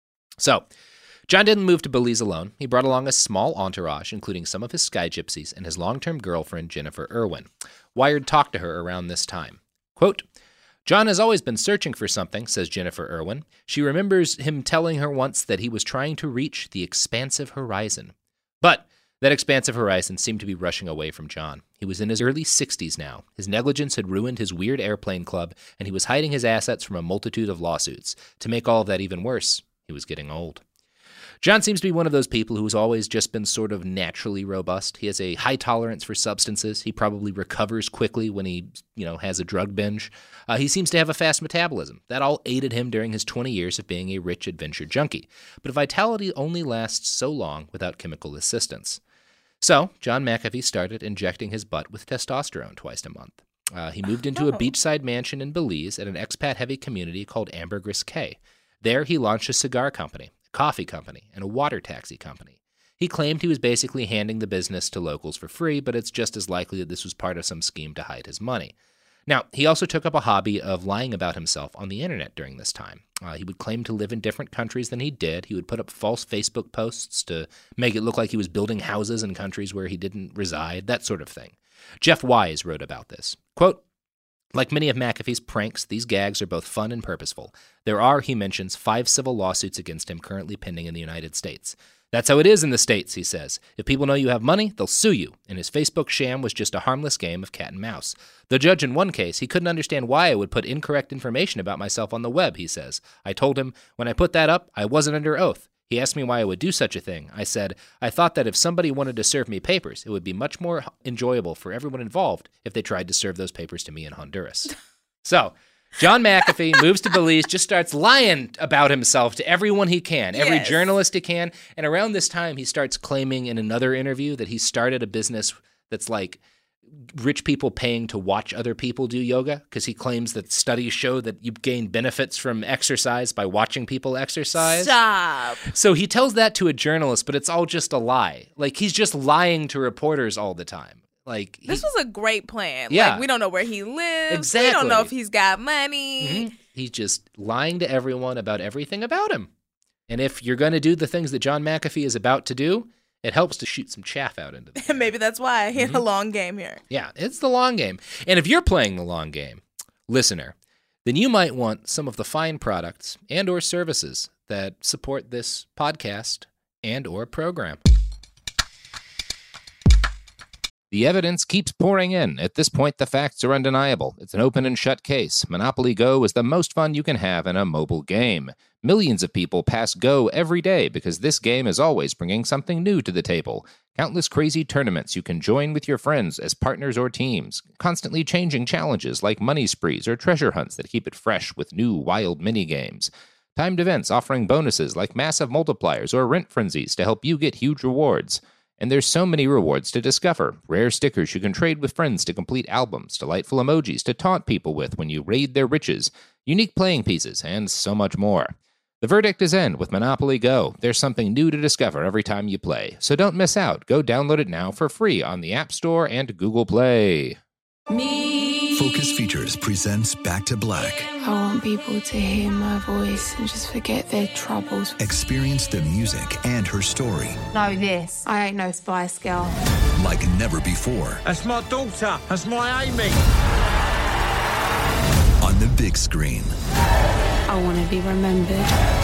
So, John didn't move to Belize alone. He brought along a small entourage, including some of his Sky Gypsies and his long-term girlfriend, Jennifer Irwin. Wired talked to her around this time. Quote, John has always been searching for something, says Jennifer Irwin. She remembers him telling her once that he was trying to reach the expansive horizon. But that expansive horizon seemed to be rushing away from John. He was in his early 60s now. His negligence had ruined his weird airplane club, and he was hiding his assets from a multitude of lawsuits. To make all of that even worse, he was getting old. John seems to be one of those people who's always just been sort of naturally robust. He has a high tolerance for substances. He probably recovers quickly when he, has a drug binge. He seems to have a fast metabolism. That all aided him during his 20 years of being a rich adventure junkie. But vitality only lasts so long without chemical assistance. So, John McAfee started injecting his butt with testosterone twice a month. He moved into a beachside mansion in Belize at an expat-heavy community called Ambergris Cay. There, he launched a cigar company, coffee company, and a water taxi company. He claimed he was basically handing the business to locals for free, but it's just as likely that this was part of some scheme to hide his money. Now, he also took up a hobby of lying about himself on the internet during this time. He would claim to live in different countries than he did. He would put up false Facebook posts to make it look like he was building houses in countries where he didn't reside, that sort of thing. Jeff Wise wrote about this. Quote, "Like many of McAfee's pranks, these gags are both fun and purposeful. There are, he mentions, 5 civil lawsuits against him currently pending in the United States. That's how it is in the States," he says. "If people know you have money, they'll sue you. And his Facebook sham was just a harmless game of cat and mouse. The judge in one case, he couldn't understand why I would put incorrect information about myself on the web," he says. "I told him, when I put that up, I wasn't under oath. He asked me why I would do such a thing. I said, I thought that if somebody wanted to serve me papers, it would be much more enjoyable for everyone involved if they tried to serve those papers to me in Honduras." So, John McAfee moves to Belize, just starts lying about himself to everyone he can, every journalist he can. And around this time, he starts claiming in another interview that he started a business that's like rich people paying to watch other people do yoga, because he claims that studies show that you gain benefits from exercise by watching people exercise. Stop. So he tells that to a journalist, but it's all just a lie. Like, he's just lying to reporters all the time. Like, this was a great plan. Yeah. Like, we don't know where he lives. Exactly. We don't know if he's got money. Mm-hmm. He's just lying to everyone about everything about him. And if you're going to do the things that John McAfee is about to do, it helps to shoot some chaff out into them. Maybe that's why he had a long game here. Yeah, it's the long game. And if you're playing the long game, listener, then you might want some of the fine products and or services that support this podcast and or program. The evidence keeps pouring in. At this point, the facts are undeniable. It's an open and shut case. Monopoly Go is the most fun you can have in a mobile game. Millions of people pass Go every day because this game is always bringing something new to the table. Countless crazy tournaments you can join with your friends as partners or teams. Constantly changing challenges like money sprees or treasure hunts that keep it fresh with new wild mini-games. Timed events offering bonuses like massive multipliers or rent frenzies to help you get huge rewards. And there's so many rewards to discover. Rare stickers you can trade with friends to complete albums, delightful emojis to taunt people with when you raid their riches, unique playing pieces, and so much more. The verdict is in with Monopoly Go. There's something new to discover every time you play. So don't miss out. Go download it now for free on the App Store and Google Play. Focus Features presents Back to Black. I want people to hear my voice and just forget their troubles. Experience the music and her story Know this, I ain't no Spice Girl. like never before. That's my daughter. That's my Amy. On the big screen. I want to be remembered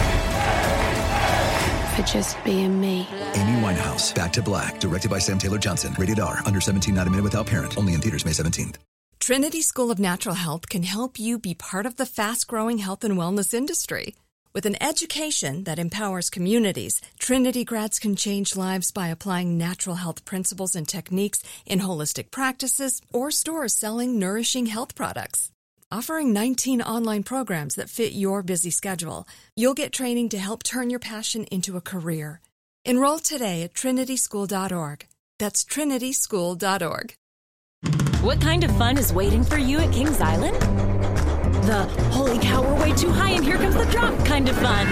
for just being me. Amy Winehouse, Back to Black, directed by Sam Taylor Johnson. Rated R, under 17, not a minute without parent. Only in theaters May 17th. Trinity School of Natural Health can help you be part of the fast-growing health and wellness industry. With an education that empowers communities, Trinity grads can change lives by applying natural health principles and techniques in holistic practices or stores selling nourishing health products. Offering 19 online programs that fit your busy schedule, you'll get training to help turn your passion into a career. Enroll today at trinityschool.org. That's trinityschool.org. What kind of fun is waiting for you at Kings Island? The holy cow, we're way too high and here comes the drop kind of fun.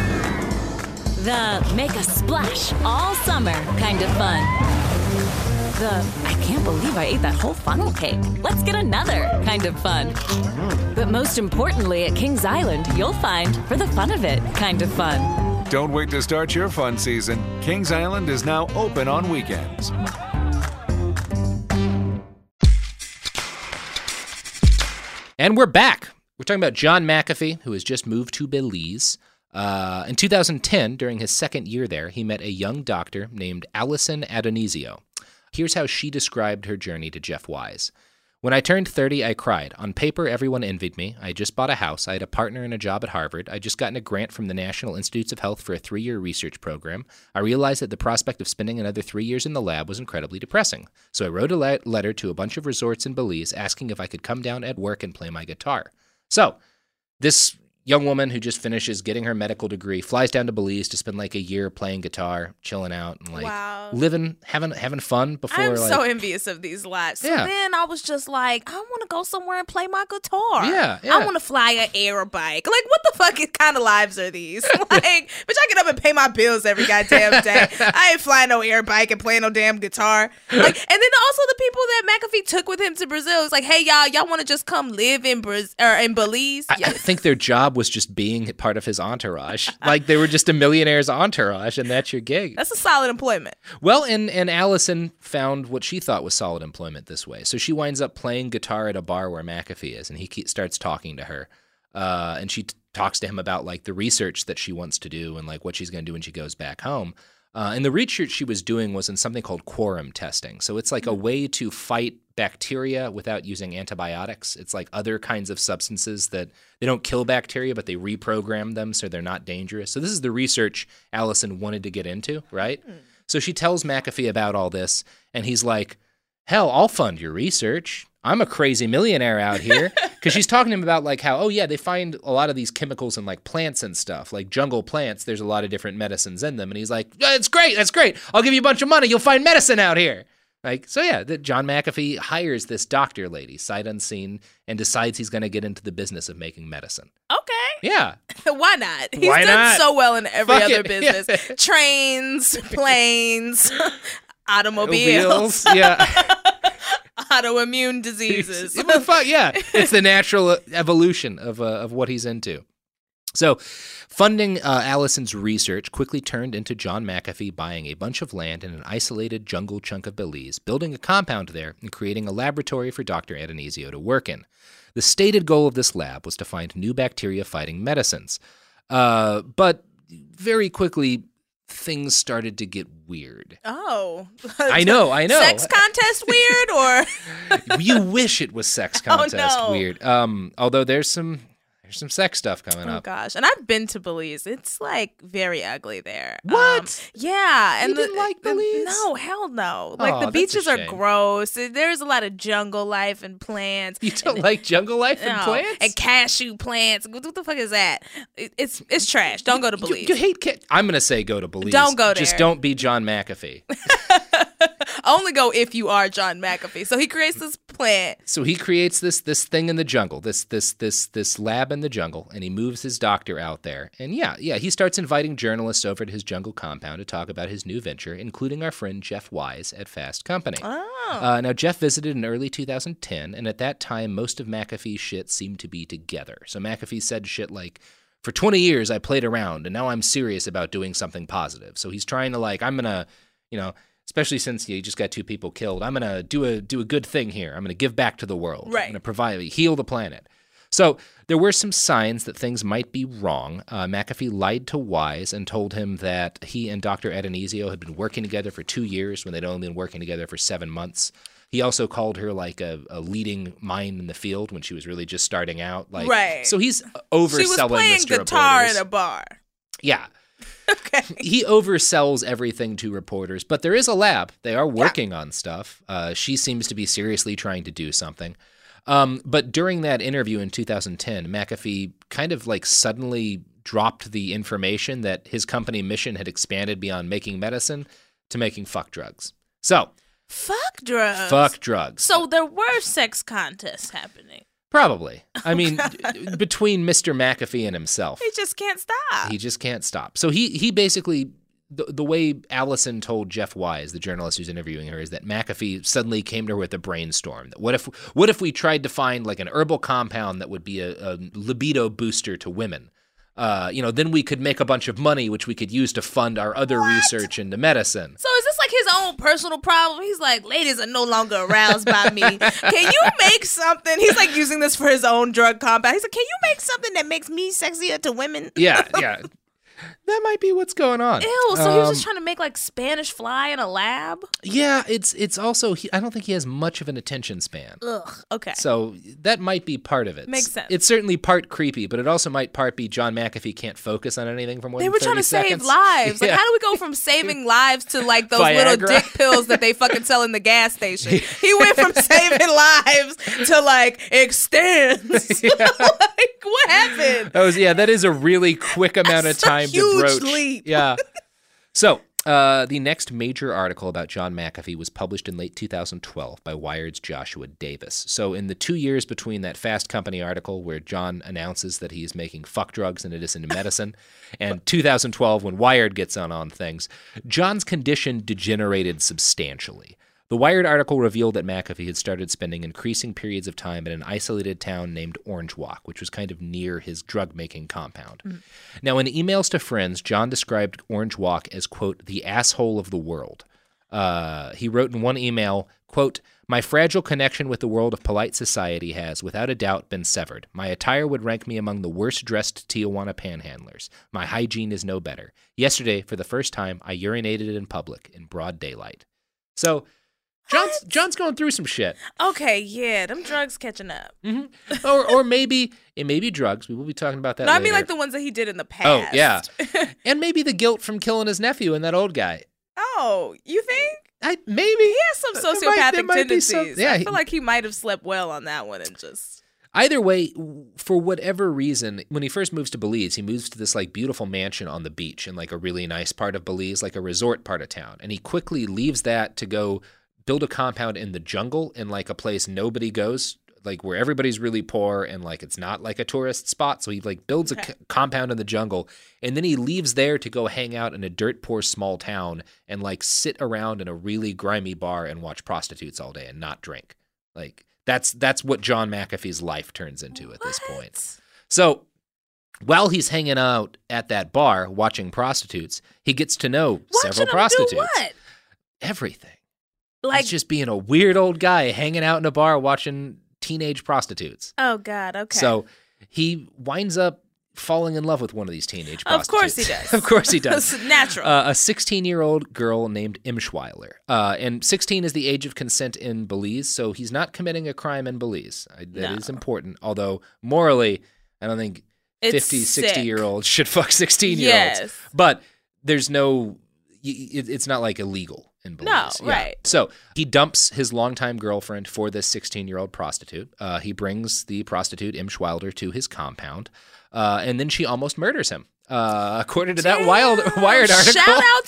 The make a splash all summer kind of fun. The I can't believe I ate that whole funnel cake. Let's get another kind of fun. But most importantly, at Kings Island, you'll find for the fun of it kind of fun. Don't wait to start your fun season. Kings Island is now open on weekends. And we're back. We're talking about John McAfee, who has just moved to Belize. In 2010, during his second year there, he met a young doctor named Allison Adonisio. Here's how she described her journey to Jeff Wise. When I turned 30, I cried. On paper, everyone envied me. I just bought a house. I had a partner and a job at Harvard. I just gotten a grant from the National Institutes of Health for a 3-year research program. I realized that the prospect of spending another 3 years in the lab was incredibly depressing. So I wrote a letter to a bunch of resorts in Belize asking if I could come down at work and play my guitar. So this young woman who just finishes getting her medical degree, flies down to Belize to spend like a year playing guitar, chilling out, and like living, having fun before. I'm like, so envious of these lives. So then I was just like, I want to go somewhere and play my guitar. Yeah. I want to fly an air bike. Like, what the fuck kind of lives are these? Like, but I get up and pay my bills every goddamn day. I ain't flying no air bike and playing no damn guitar. Like, and then also the people that McAfee took with him to Brazil was like, hey y'all want to just come live in Belize? I think their job was just being part of his entourage. Like they were just a millionaire's entourage, and that's your gig. That's a solid employment. Well, and Allison found what she thought was solid employment this way. So she winds up playing guitar at a bar where McAfee is, and he starts talking to her. And she talks to him about like the research that she wants to do and like what she's going to do when she goes back home. And the research she was doing was in something called quorum testing. So it's like a way to fight bacteria without using antibiotics. It's like other kinds of substances that they don't kill bacteria, but they reprogram them so they're not dangerous. So this is the research Allison wanted to get into, right? So she tells McAfee about all this, and he's like, hell, I'll fund your research. I'm a crazy millionaire out here. Because she's talking to him about like how, they find a lot of these chemicals in like plants and stuff, like jungle plants. There's a lot of different medicines in them. And he's like, that's great. I'll give you a bunch of money. You'll find medicine out here. Like, so yeah, John McAfee hires this doctor lady, sight unseen, and decides he's going to get into the business of making medicine. Okay. Yeah. Why not? He's done so well in every other business. Yeah. Trains, planes, automobiles. Yeah. Autoimmune diseases. Yeah, it's the natural evolution of what he's into. So funding Allison's research quickly turned into John McAfee buying a bunch of land in an isolated jungle chunk of Belize, building a compound there, and creating a laboratory for Dr. Adonisio to work in. The stated goal of this lab was to find new bacteria-fighting medicines. But very quickly, things started to get weird. Oh. I know. Sex contest weird, or? You wish it was sex contest weird. Although there's some sex stuff coming up. Oh gosh. And I've been to Belize. It's like very ugly there. What? Yeah. And you didn't like Belize? No, hell no. Like the beaches are gross. There's a lot of jungle life and plants. You don't like jungle life and plants? And cashew plants. What the fuck is that? It's trash. Don't go to Belize. You hate I'm going to say go to Belize. Don't go there. Just don't be John McAfee. Only go if you are John McAfee. So he creates this plant. So he creates this thing in the jungle, this lab in the jungle, and he moves his doctor out there. And he starts inviting journalists over to his jungle compound to talk about his new venture, including our friend Jeff Wise at Fast Company. Oh. Now, Jeff visited in early 2010, and at that time, most of McAfee's shit seemed to be together. So McAfee said shit like, for 20 years, I played around, and now I'm serious about doing something positive. So he's trying to I'm going to, especially since you just got 2 people killed, I'm going to do a good thing here. I'm going to give back to the world. Right. I'm going to heal the planet. So there were some signs that things might be wrong. McAfee lied to Wise and told him that he and Dr. Adonisio had been working together for 2 years when they'd only been working together for 7 months. He also called her like a leading mind in the field when she was really just starting out. Right. So he's overselling She was playing Mr. guitar Reporters. in a bar. Yeah. Okay. He oversells everything to reporters, but there is a lab. They are working on stuff. She seems to be seriously trying to do something. But during that interview in 2010, McAfee kind of suddenly dropped the information that his company mission had expanded beyond making medicine to making fuck drugs. So, fuck drugs. Fuck drugs. So there were sex contests happening. Probably. I mean, between Mr. McAfee and himself. He just can't stop. He just can't stop. So he basically, the way Allison told Jeff Wise, the journalist who's interviewing her, is that McAfee suddenly came to her with a brainstorm. That what if we tried to find an herbal compound that would be a libido booster to women? Then we could make a bunch of money, which we could use to fund our other research into medicine. So is this his own personal problem? He's like, ladies are no longer aroused by me. Can you make something? He's using this for his own drug compound. He's like, can you make something that makes me sexier to women? Yeah. That might be what's going on. Ew, so he was just trying to make like Spanish fly in a lab? Yeah, it's also, I don't think he has much of an attention span. Ugh, okay. So that might be part of it. Makes sense. It's certainly part creepy, but it also might part be John McAfee can't focus on anything for more They than were 30 trying to seconds. save lives. Like, Yeah. how do we go from saving lives to like those little Viagra. dick pills that they fucking sell in the gas station? He went from saving lives to like extends. Like, what happened? That is a really quick amount of time to broach. Leap. Yeah. So, the next major article about John McAfee was published in late 2012 by Wired's Joshua Davis. So, in the 2 years between that Fast Company article where John announces that he's making fuck drugs in addition to medicine, and 2012 when Wired gets on things, John's condition degenerated substantially. The Wired article revealed that McAfee had started spending increasing periods of time in an isolated town named Orange Walk, which was kind of near his drug-making compound. Mm. Now, in emails to friends, John described Orange Walk as, quote, the asshole of the world. He wrote in one email, quote, my fragile connection with the world of polite society has, without a doubt, been severed. My attire would rank me among the worst-dressed Tijuana panhandlers. My hygiene is no better. Yesterday, for the first time, I urinated in public in broad daylight. So... John's going through some shit. Okay, yeah, them drugs catching up. Mm-hmm. Or maybe it may be drugs. We will be talking about that later. I mean like the ones that he did in the past. Oh, yeah. And maybe the guilt from killing his nephew and that old guy. Oh, you think? Maybe. He has some sociopathic tendencies. Yeah, I feel like he might have slept well on that one and just... Either way, for whatever reason, when he first moves to Belize, he moves to this like beautiful mansion on the beach in like a really nice part of Belize, like a resort part of town. And he quickly leaves that to go build a compound in the jungle in like a place nobody goes, like where everybody's really poor and like it's not like a tourist spot. So he like builds a compound in the jungle, and then he leaves there to go hang out in a dirt poor small town and like sit around in a really grimy bar and watch prostitutes all day and not drink. Like that's what John McAfee's life turns into at this point. So while he's hanging out at that bar watching prostitutes, he gets to know several prostitutes. Do what? Everything. Like he's just being a weird old guy hanging out in a bar watching teenage prostitutes. Oh, God, okay. So he winds up falling in love with one of these teenage prostitutes. Of course he does. Of course he does. It's natural. A 16-year-old girl named Imschweiler. And 16 is the age of consent in Belize, so he's not committing a crime in Belize. That is important, although morally, I don't think 50, 60-year-olds should fuck 16-year-olds. Yes. But there's no... It's not like illegal in Belize. No, right. So he dumps his longtime girlfriend for this 16-year-old prostitute. He brings the prostitute, Imschweiler, to his compound, and then she almost murders him. According to that Wired article. Shout out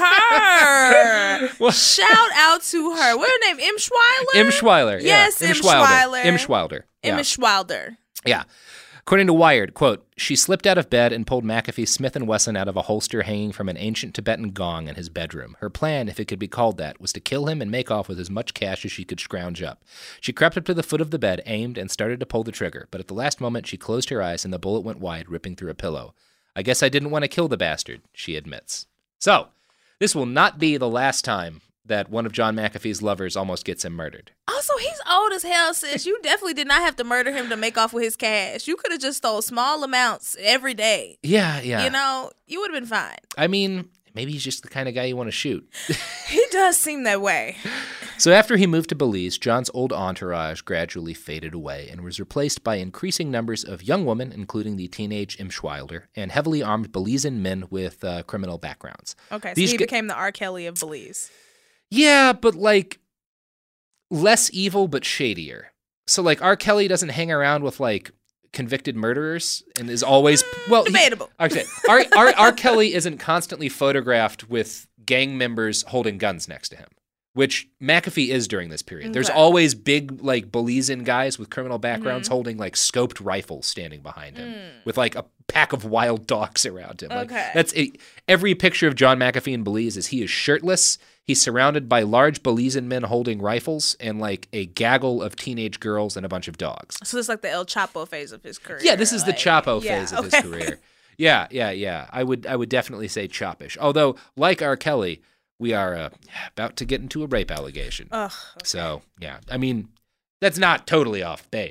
to her. Shout out to her. What's her name? Imschweiler? Imschweiler. Yes, yeah. Imschweiler. Imschweiler. Yeah. Imschweiler. Yeah. According to Wired, quote, she slipped out of bed and pulled McAfee's Smith & Wesson out of a holster hanging from an ancient Tibetan gong in his bedroom. Her plan, if it could be called that, was to kill him and make off with as much cash as she could scrounge up. She crept up to the foot of the bed, aimed, and started to pull the trigger, but at the last moment she closed her eyes and the bullet went wide, ripping through a pillow. I guess I didn't want to kill the bastard, she admits. So, this will not be the last time that one of John McAfee's lovers almost gets him murdered. Also, he's old as hell, sis. You definitely did not have to murder him to make off with his cash. You could have just stole small amounts every day. Yeah. You know, you would have been fine. I mean, maybe he's just the kind of guy you want to shoot. He does seem that way. So after he moved to Belize, John's old entourage gradually faded away and was replaced by increasing numbers of young women, including the teenage Imschweiler, and heavily armed Belizean men with criminal backgrounds. Okay, so he became the R. Kelly of Belize. Yeah, but like less evil but shadier. So like R. Kelly doesn't hang around with like convicted murderers and is always debatable. R. Kelly isn't constantly photographed with gang members holding guns next to him, which McAfee is during this period. There's always big like Belizean guys with criminal backgrounds holding like scoped rifles standing behind him with like a pack of wild dogs around him. Like, that's it. Every picture of John McAfee in Belize is he is shirtless. He's surrounded by large Belizean men holding rifles and like a gaggle of teenage girls and a bunch of dogs. So it's like the El Chapo phase of his career. Yeah, this is the Chapo phase of his career. Yeah. I would definitely say choppish. Although, like R. Kelly, we are about to get into a rape allegation. Ugh, okay. So, yeah. I mean, that's not totally off base.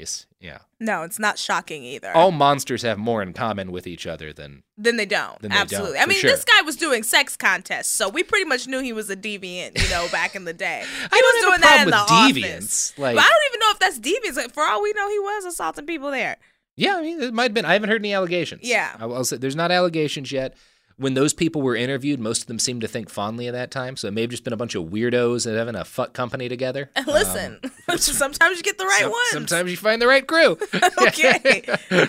Yeah. No, it's not shocking either. All monsters have more in common with each other than they don't. Absolutely. I mean, this guy was doing sex contests, so we pretty much knew he was a deviant, back in the day. He was doing that in the office. But I don't even know if that's deviance. Like, for all we know, he was assaulting people there. Yeah, I mean, it might have been. I haven't heard any allegations. Yeah. I'll say there's not allegations yet. When those people were interviewed, most of them seemed to think fondly of that time. So it may have just been a bunch of weirdos and having a fuck company together. Listen, sometimes you get the right ones. Sometimes you find the right crew. Okay.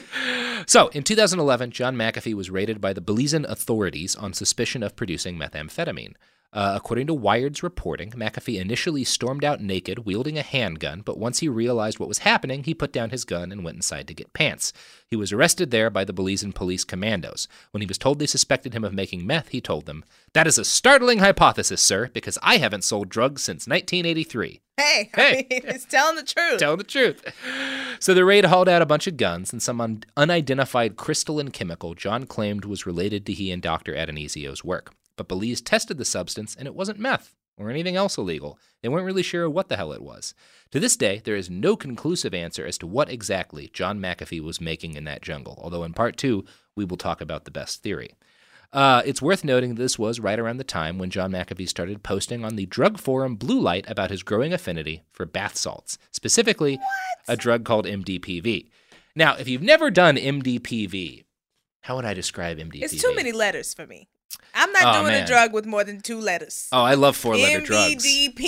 So in 2011, John McAfee was raided by the Belizean authorities on suspicion of producing methamphetamine. According to Wired's reporting, McAfee initially stormed out naked, wielding a handgun, but once he realized what was happening, he put down his gun and went inside to get pants. He was arrested there by the Belizean police commandos. When he was told they suspected him of making meth, he told them, "That is a startling hypothesis, sir, because I haven't sold drugs since 1983. Hey, I mean, he's telling the truth. Telling the truth. So the raid hauled out a bunch of guns and some unidentified crystalline chemical John claimed was related to he and Dr. Adonesio's work. But Belize tested the substance, and it wasn't meth or anything else illegal. They weren't really sure what the hell it was. To this day, there is no conclusive answer as to what exactly John McAfee was making in that jungle, although in part 2, we will talk about the best theory. It's worth noting that this was right around the time when John McAfee started posting on the drug forum Blue Light about his growing affinity for bath salts, specifically a drug called MDPV. Now, if you've never done MDPV, how would I describe MDPV? It's too many letters for me. I'm not doing a drug with more than 2 letters. Oh, I love 4-letter drugs.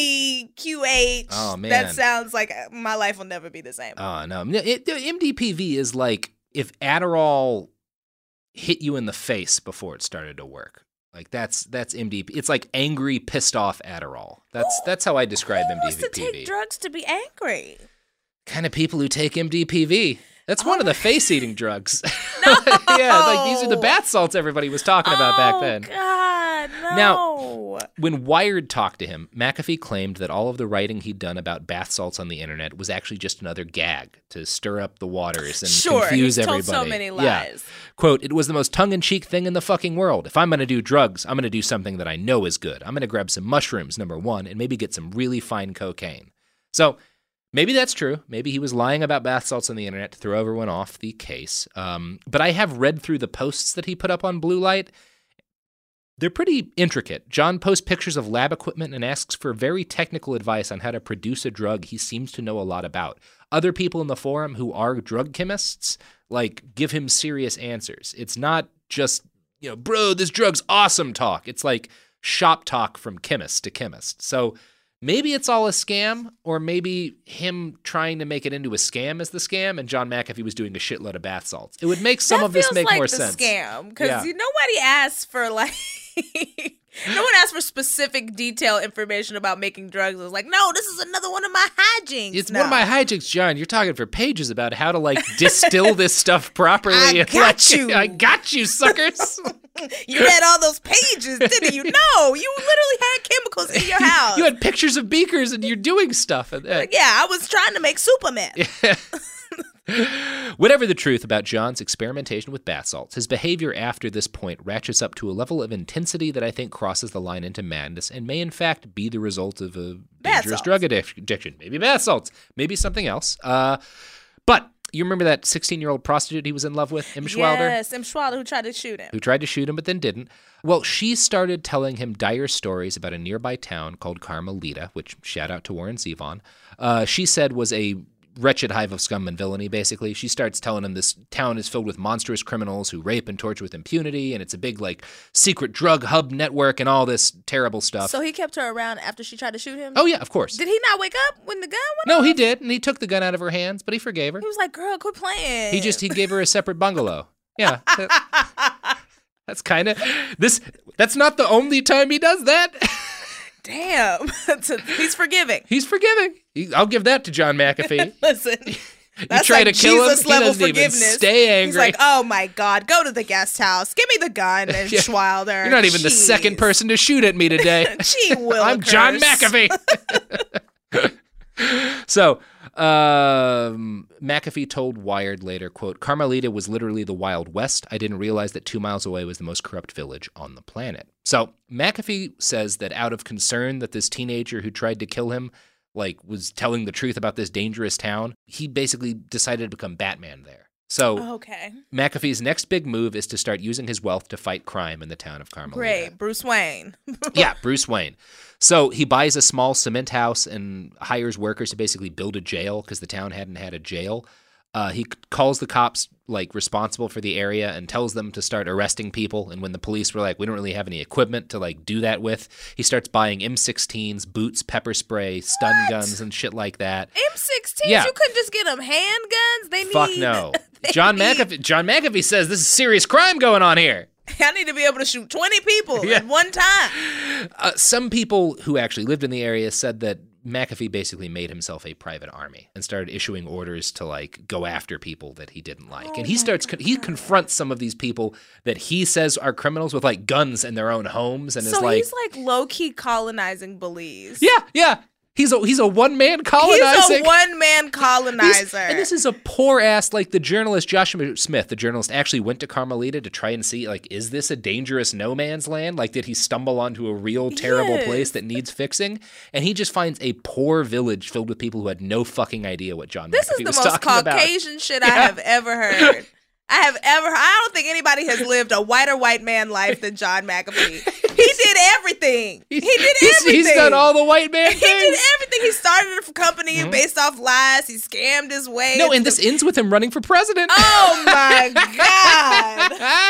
MDPQH. Oh, man. That sounds like my life will never be the same. Oh, no. MDPV is like if Adderall hit you in the face before it started to work. Like that's MDP. It's like angry, pissed off Adderall. That's how I describe MDPV. Who wants to take drugs to be angry? Kind of people who take MDPV. That's one of the face-eating drugs. No. Yeah, like these are the bath salts everybody was talking about back then. Oh, God, no. Now, when Wired talked to him, McAfee claimed that all of the writing he'd done about bath salts on the internet was actually just another gag to stir up the waters and confuse everybody. Told so many lies. Yeah. Quote, "It was the most tongue-in-cheek thing in the fucking world. If I'm going to do drugs, I'm going to do something that I know is good. I'm going to grab some mushrooms, number one, and maybe get some really fine cocaine." So maybe that's true. Maybe he was lying about bath salts on the internet to throw everyone off the case. But I have read through the posts that he put up on Blue Light. They're pretty intricate. John posts pictures of lab equipment and asks for very technical advice on how to produce a drug he seems to know a lot about. Other people in the forum who are drug chemists, give him serious answers. It's not just, bro, this drug's awesome talk. It's like shop talk from chemist to chemist. So maybe it's all a scam, or maybe him trying to make it into a scam is the scam, and John McAfee was doing a shitload of bath salts. It would make some of this make more sense. That feels like the scam, because nobody asks for, no one asked for specific detailed information about making drugs. It was like, no, this is another one of my hijinks. It's one of my hijinks, John. You're talking for pages about how to, distill this stuff properly. I got you. I got you, suckers. You read all those pages, didn't you? No, you literally had chemicals in your house. You had pictures of beakers and you're doing stuff. Yeah, I was trying to make super meth. Yeah. Whatever the truth about John's experimentation with bath salts, his behavior after this point ratchets up to a level of intensity that I think crosses the line into madness and may in fact be the result of a dangerous drug addiction. Maybe bath salts, maybe something else. But you remember that 16-year-old prostitute he was in love with, Im Schwalder? Yes, Im Schwalder, who tried to shoot him. Who tried to shoot him but then didn't. Well, she started telling him dire stories about a nearby town called Carmelita, which, shout out to Warren Zevon, she said was a wretched hive of scum and villainy, basically. She starts telling him this town is filled with monstrous criminals who rape and torture with impunity, and it's a big, secret drug hub network and all this terrible stuff. So he kept her around after she tried to shoot him? Oh, yeah, of course. Did he not wake up when the gun went No, off? he did, and he took the gun out of her hands, but he forgave her. He was like, girl, quit playing. He gave her a separate bungalow. Yeah. That's kind of... That's not the only time he does that. Damn. He's forgiving. He's forgiving. I'll give that to John McAfee. Listen. You That's try like to kill Jesus him, level he doesn't forgiveness. even stay angry. He's like, oh my God, go to the guest house. Give me the gun and Schwalder. You're not even the second person to shoot at me today. Gee willikers. I'm John McAfee. So, McAfee told Wired later, quote, "Carmelita was literally the Wild West. I didn't realize that 2 miles away was the most corrupt village on the planet." So McAfee says that out of concern that this teenager who tried to kill him like was telling the truth about this dangerous town, he basically decided to become Batman there. So okay. McAfee's next big move is to start using his wealth to fight crime in the town of Carmelita. Great, Bruce Wayne. Yeah, Bruce Wayne. So he buys a small cement house and hires workers to basically build a jail because the town hadn't had a jail. He calls the cops like responsible for the area and tells them to start arresting people. And when the police were like, we don't really have any equipment to like do that with, he starts buying M16s, boots, pepper spray, stun guns, and shit like that. M16s? Yeah. You couldn't just get them handguns? They need... Fuck no. John McAfee says this is serious crime going on here. I need to be able to shoot 20 people at one time. Some people who actually lived in the area said that McAfee basically made himself a private army and started issuing orders to like go after people that he didn't like. And he confronts some of these people that he says are criminals with like guns in their own homes and is like, he's like low-key colonizing Belize. Yeah. He's a one-man colonizer. He's a one-man colonizer. And this is a poor ass, like the journalist Joshua Smith, the journalist actually went to Carmelita to try and see, like, is this a dangerous no man's land? Like, did he stumble onto a real terrible place that needs fixing? And he just finds a poor village filled with people who had no fucking idea what John McAfee was talking about. This is the most Caucasian shit I have ever heard. I don't think anybody has lived a white man life than John McAfee. He did everything. He did everything. He's done all the white man things. He did everything. He started a company based off lies. He scammed his way. No, and this ends with him running for president. Oh my God.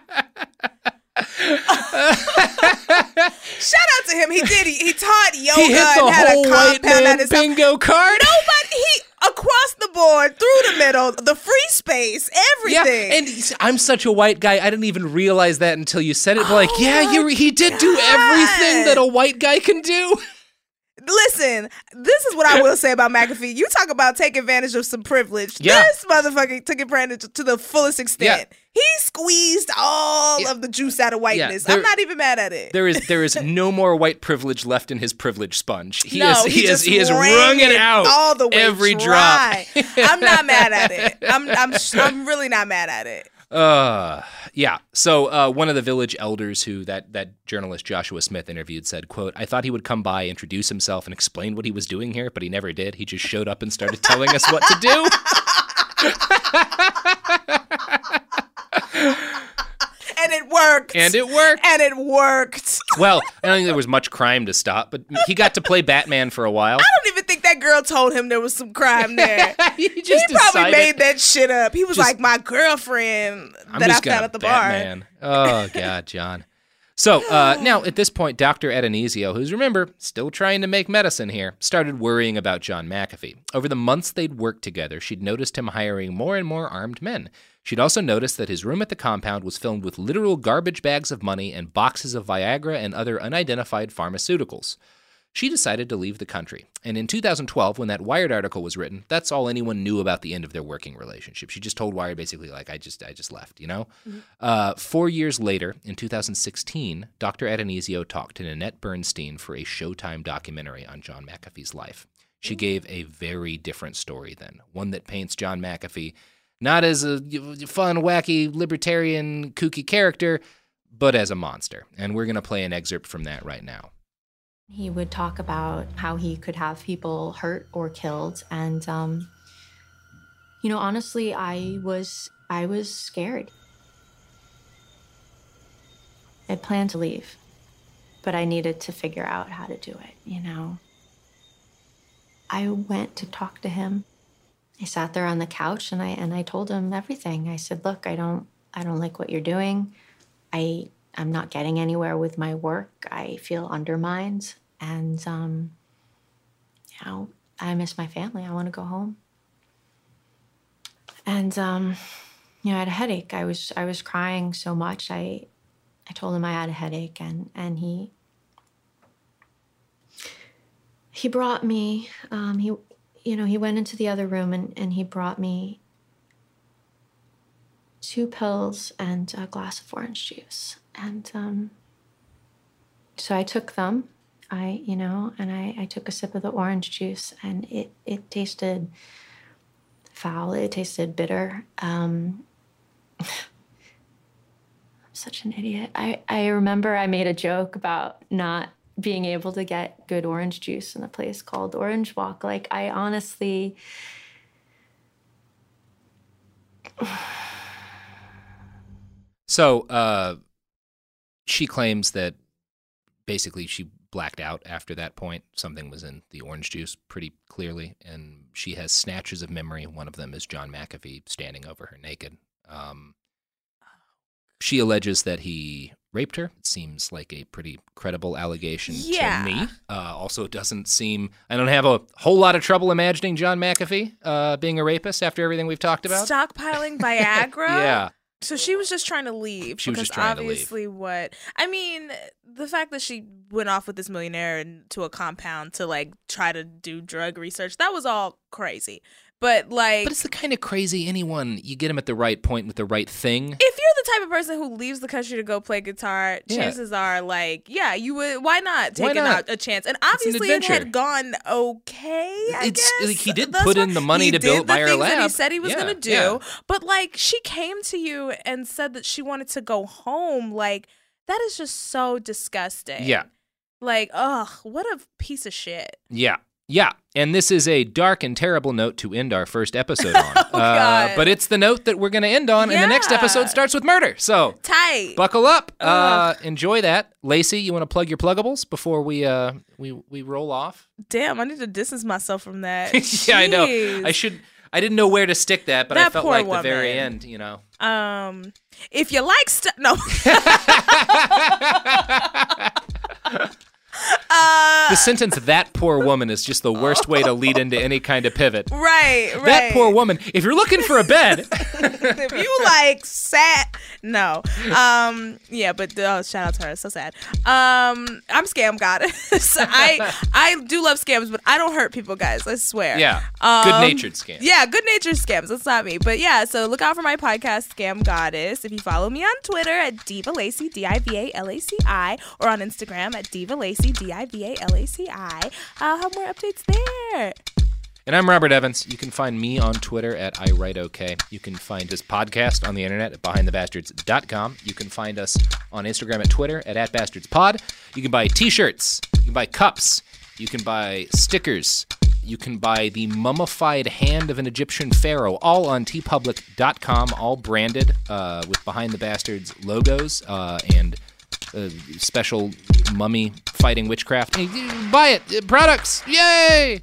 Shout out to him. He did. He taught yoga. He hit the and had whole a white compound man at his bingo card. He across the board, through the middle, the free space, everything. Yeah, and I'm such a white guy. I didn't even realize that until you said it. But like, he did do everything that a white guy can do. Listen, this is what I will say about McAfee. You talk about taking advantage of some privilege. Yeah. This motherfucker took advantage to the fullest extent. Yeah. He squeezed all of the juice out of whiteness. I'm not even mad at it. There is no more white privilege left in his privilege sponge. He has wrung it out all the way every dry. drop. I'm not mad at it. I'm really not mad at it. Yeah. So one of the village elders who that journalist Joshua Smith interviewed said, quote, I thought he would come by, introduce himself, and explain what he was doing here, but he never did. He just showed up and started telling us what to do. And it worked. Well, I don't think there was much crime to stop, but he got to play Batman for a while. I don't even think that girl told him there was some crime there. he probably made that shit up. He was like, my girlfriend that I found at the Batman. Bar. Oh, God, John. So now at this point, Dr. Adonisio, who's, remember, still trying to make medicine here, started worrying about John McAfee. Over the months they'd worked together, she'd noticed him hiring more and more armed men. She'd also noticed that his room at the compound was filled with literal garbage bags of money and boxes of Viagra and other unidentified pharmaceuticals. She decided to leave the country. And in 2012, when that Wired article was written, that's all anyone knew about the end of their working relationship. She just told Wired basically, like, I just left, you know? Mm-hmm. 4 years later, in 2016, Dr. Adonisio talked to Nanette Bernstein for a Showtime documentary on John McAfee's life. She gave a very different story then, one that paints John McAfee not as a fun, wacky, libertarian, kooky character, but as a monster. And we're going to play an excerpt from that right now. He would talk about how he could have people hurt or killed. And, honestly, I was scared. I planned to leave, but I needed to figure out how to do it, I went to talk to him. I sat there on the couch and I told him everything. I said, look, I don't like what you're doing. I'm not getting anywhere with my work. I feel undermined. And, I miss my family. I want to go home. And, I had a headache. I was crying so much. I told him I had a headache and he brought me, he went into the other room and he brought me 2 pills and a glass of orange juice. And so I took them, I took a sip of the orange juice and it tasted foul. It tasted bitter. I'm such an idiot. I remember I made a joke about not being able to get good orange juice in a place called Orange Walk. Like, I honestly... So, she claims that basically she blacked out after that point. Something was in the orange juice pretty clearly, and she has snatches of memory. One of them is John McAfee standing over her naked. She alleges that he raped her. It seems like a pretty credible allegation to me. Also, it doesn't seem... I don't have a whole lot of trouble imagining John McAfee being a rapist after everything we've talked about. Stockpiling Viagra? Yeah. So she was just trying to leave. She was just trying to leave. Obviously the fact that she went off with this millionaire to a compound to like try to do drug research, that was all crazy. But it's the kind of crazy you get him at the right point with the right thing. If you're the type of person who leaves the country to go play guitar, chances are you would. Why not take a chance? And obviously it had gone okay. I guess he did put in the money to buy her lab. That he said he was going to do, but she came to you and said that she wanted to go home. That is just so disgusting. Yeah. What a piece of shit. Yeah. Yeah, and this is a dark and terrible note to end our first episode on. But it's the note that we're going to end on, and the next episode starts with murder. So tight. Buckle up. Enjoy that. Lacey, you want to plug your pluggables before we roll off? Damn, I need to distance myself from that. Yeah, I know. I didn't know where to stick that, but I felt like the very end, If you like no. The sentence, that poor woman, is just the worst way to lead into any kind of pivot. Right. That poor woman. If you're looking for a bed. If you sat. No. But shout out to her. So sad. I'm Scam Goddess. I do love scams, but I don't hurt people, guys. I swear. Yeah. Good-natured scams. Yeah, good-natured scams. That's not me. But yeah, so look out for my podcast, Scam Goddess. If you follow me on Twitter at Diva Lacey, DIVALACI, or on Instagram at Diva Lacey, DIVALACI, I'll have more updates there. And I'm Robert Evans. You can find me on Twitter at iWriteOK. You can find this podcast on the internet at BehindTheBastards.com. You can find us on Instagram and Twitter at @BastardsPod. You can buy T-shirts. You can buy cups. You can buy stickers. You can buy the mummified hand of an Egyptian pharaoh, all on tpublic.com, all branded with Behind the Bastards logos and special mummy fighting witchcraft. Buy it. Products. Yay!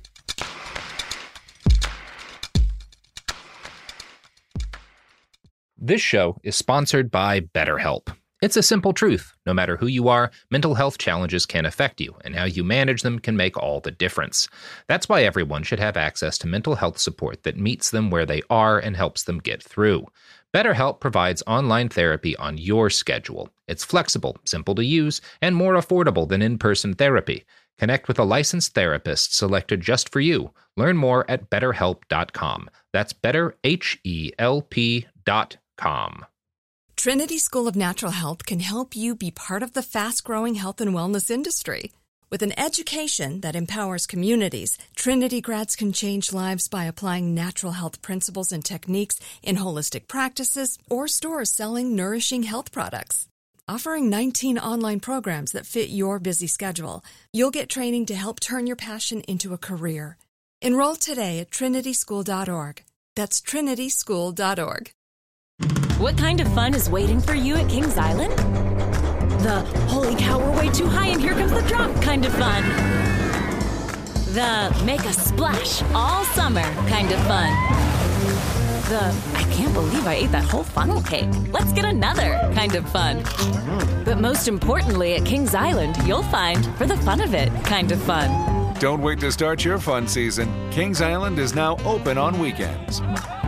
This show is sponsored by BetterHelp. It's a simple truth. No matter who you are, mental health challenges can affect you, and how you manage them can make all the difference. That's why everyone should have access to mental health support that meets them where they are and helps them get through. BetterHelp provides online therapy on your schedule. It's flexible, simple to use, and more affordable than in-person therapy. Connect with a licensed therapist selected just for you. Learn more at BetterHelp.com. That's BetterHelp.com. Trinity School of Natural Health can help you be part of the fast-growing health and wellness industry. With an education that empowers communities, Trinity grads can change lives by applying natural health principles and techniques in holistic practices or stores selling nourishing health products. Offering 19 online programs that fit your busy schedule, you'll get training to help turn your passion into a career. Enroll today at trinityschool.org. That's trinityschool.org. What kind of fun is waiting for you at Kings Island? The holy cow, we're way too high and here comes the drop kind of fun. The make a splash all summer kind of fun. The I can't believe I ate that whole funnel cake. Let's get another kind of fun. But most importantly, at Kings Island, you'll find for the fun of it kind of fun. Don't wait to start your fun season. Kings Island is now open on weekends.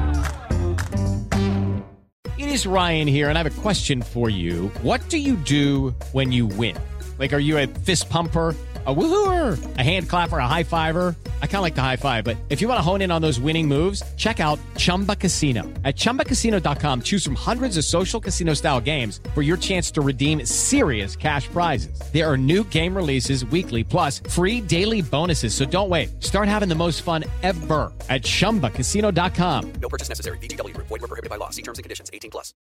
It is Ryan here, and I have a question for you. What do you do when you win? Like, are you a fist pumper, a woohooer, a hand clapper, a high fiver? I kind of like the high five, but if you want to hone in on those winning moves, check out Chumba Casino. At ChumbaCasino.com, choose from hundreds of social casino-style games for your chance to redeem serious cash prizes. There are new game releases weekly, plus free daily bonuses, so don't wait. Start having the most fun ever at ChumbaCasino.com. No purchase necessary. VGW. Void where prohibited by law. See terms and conditions. 18+.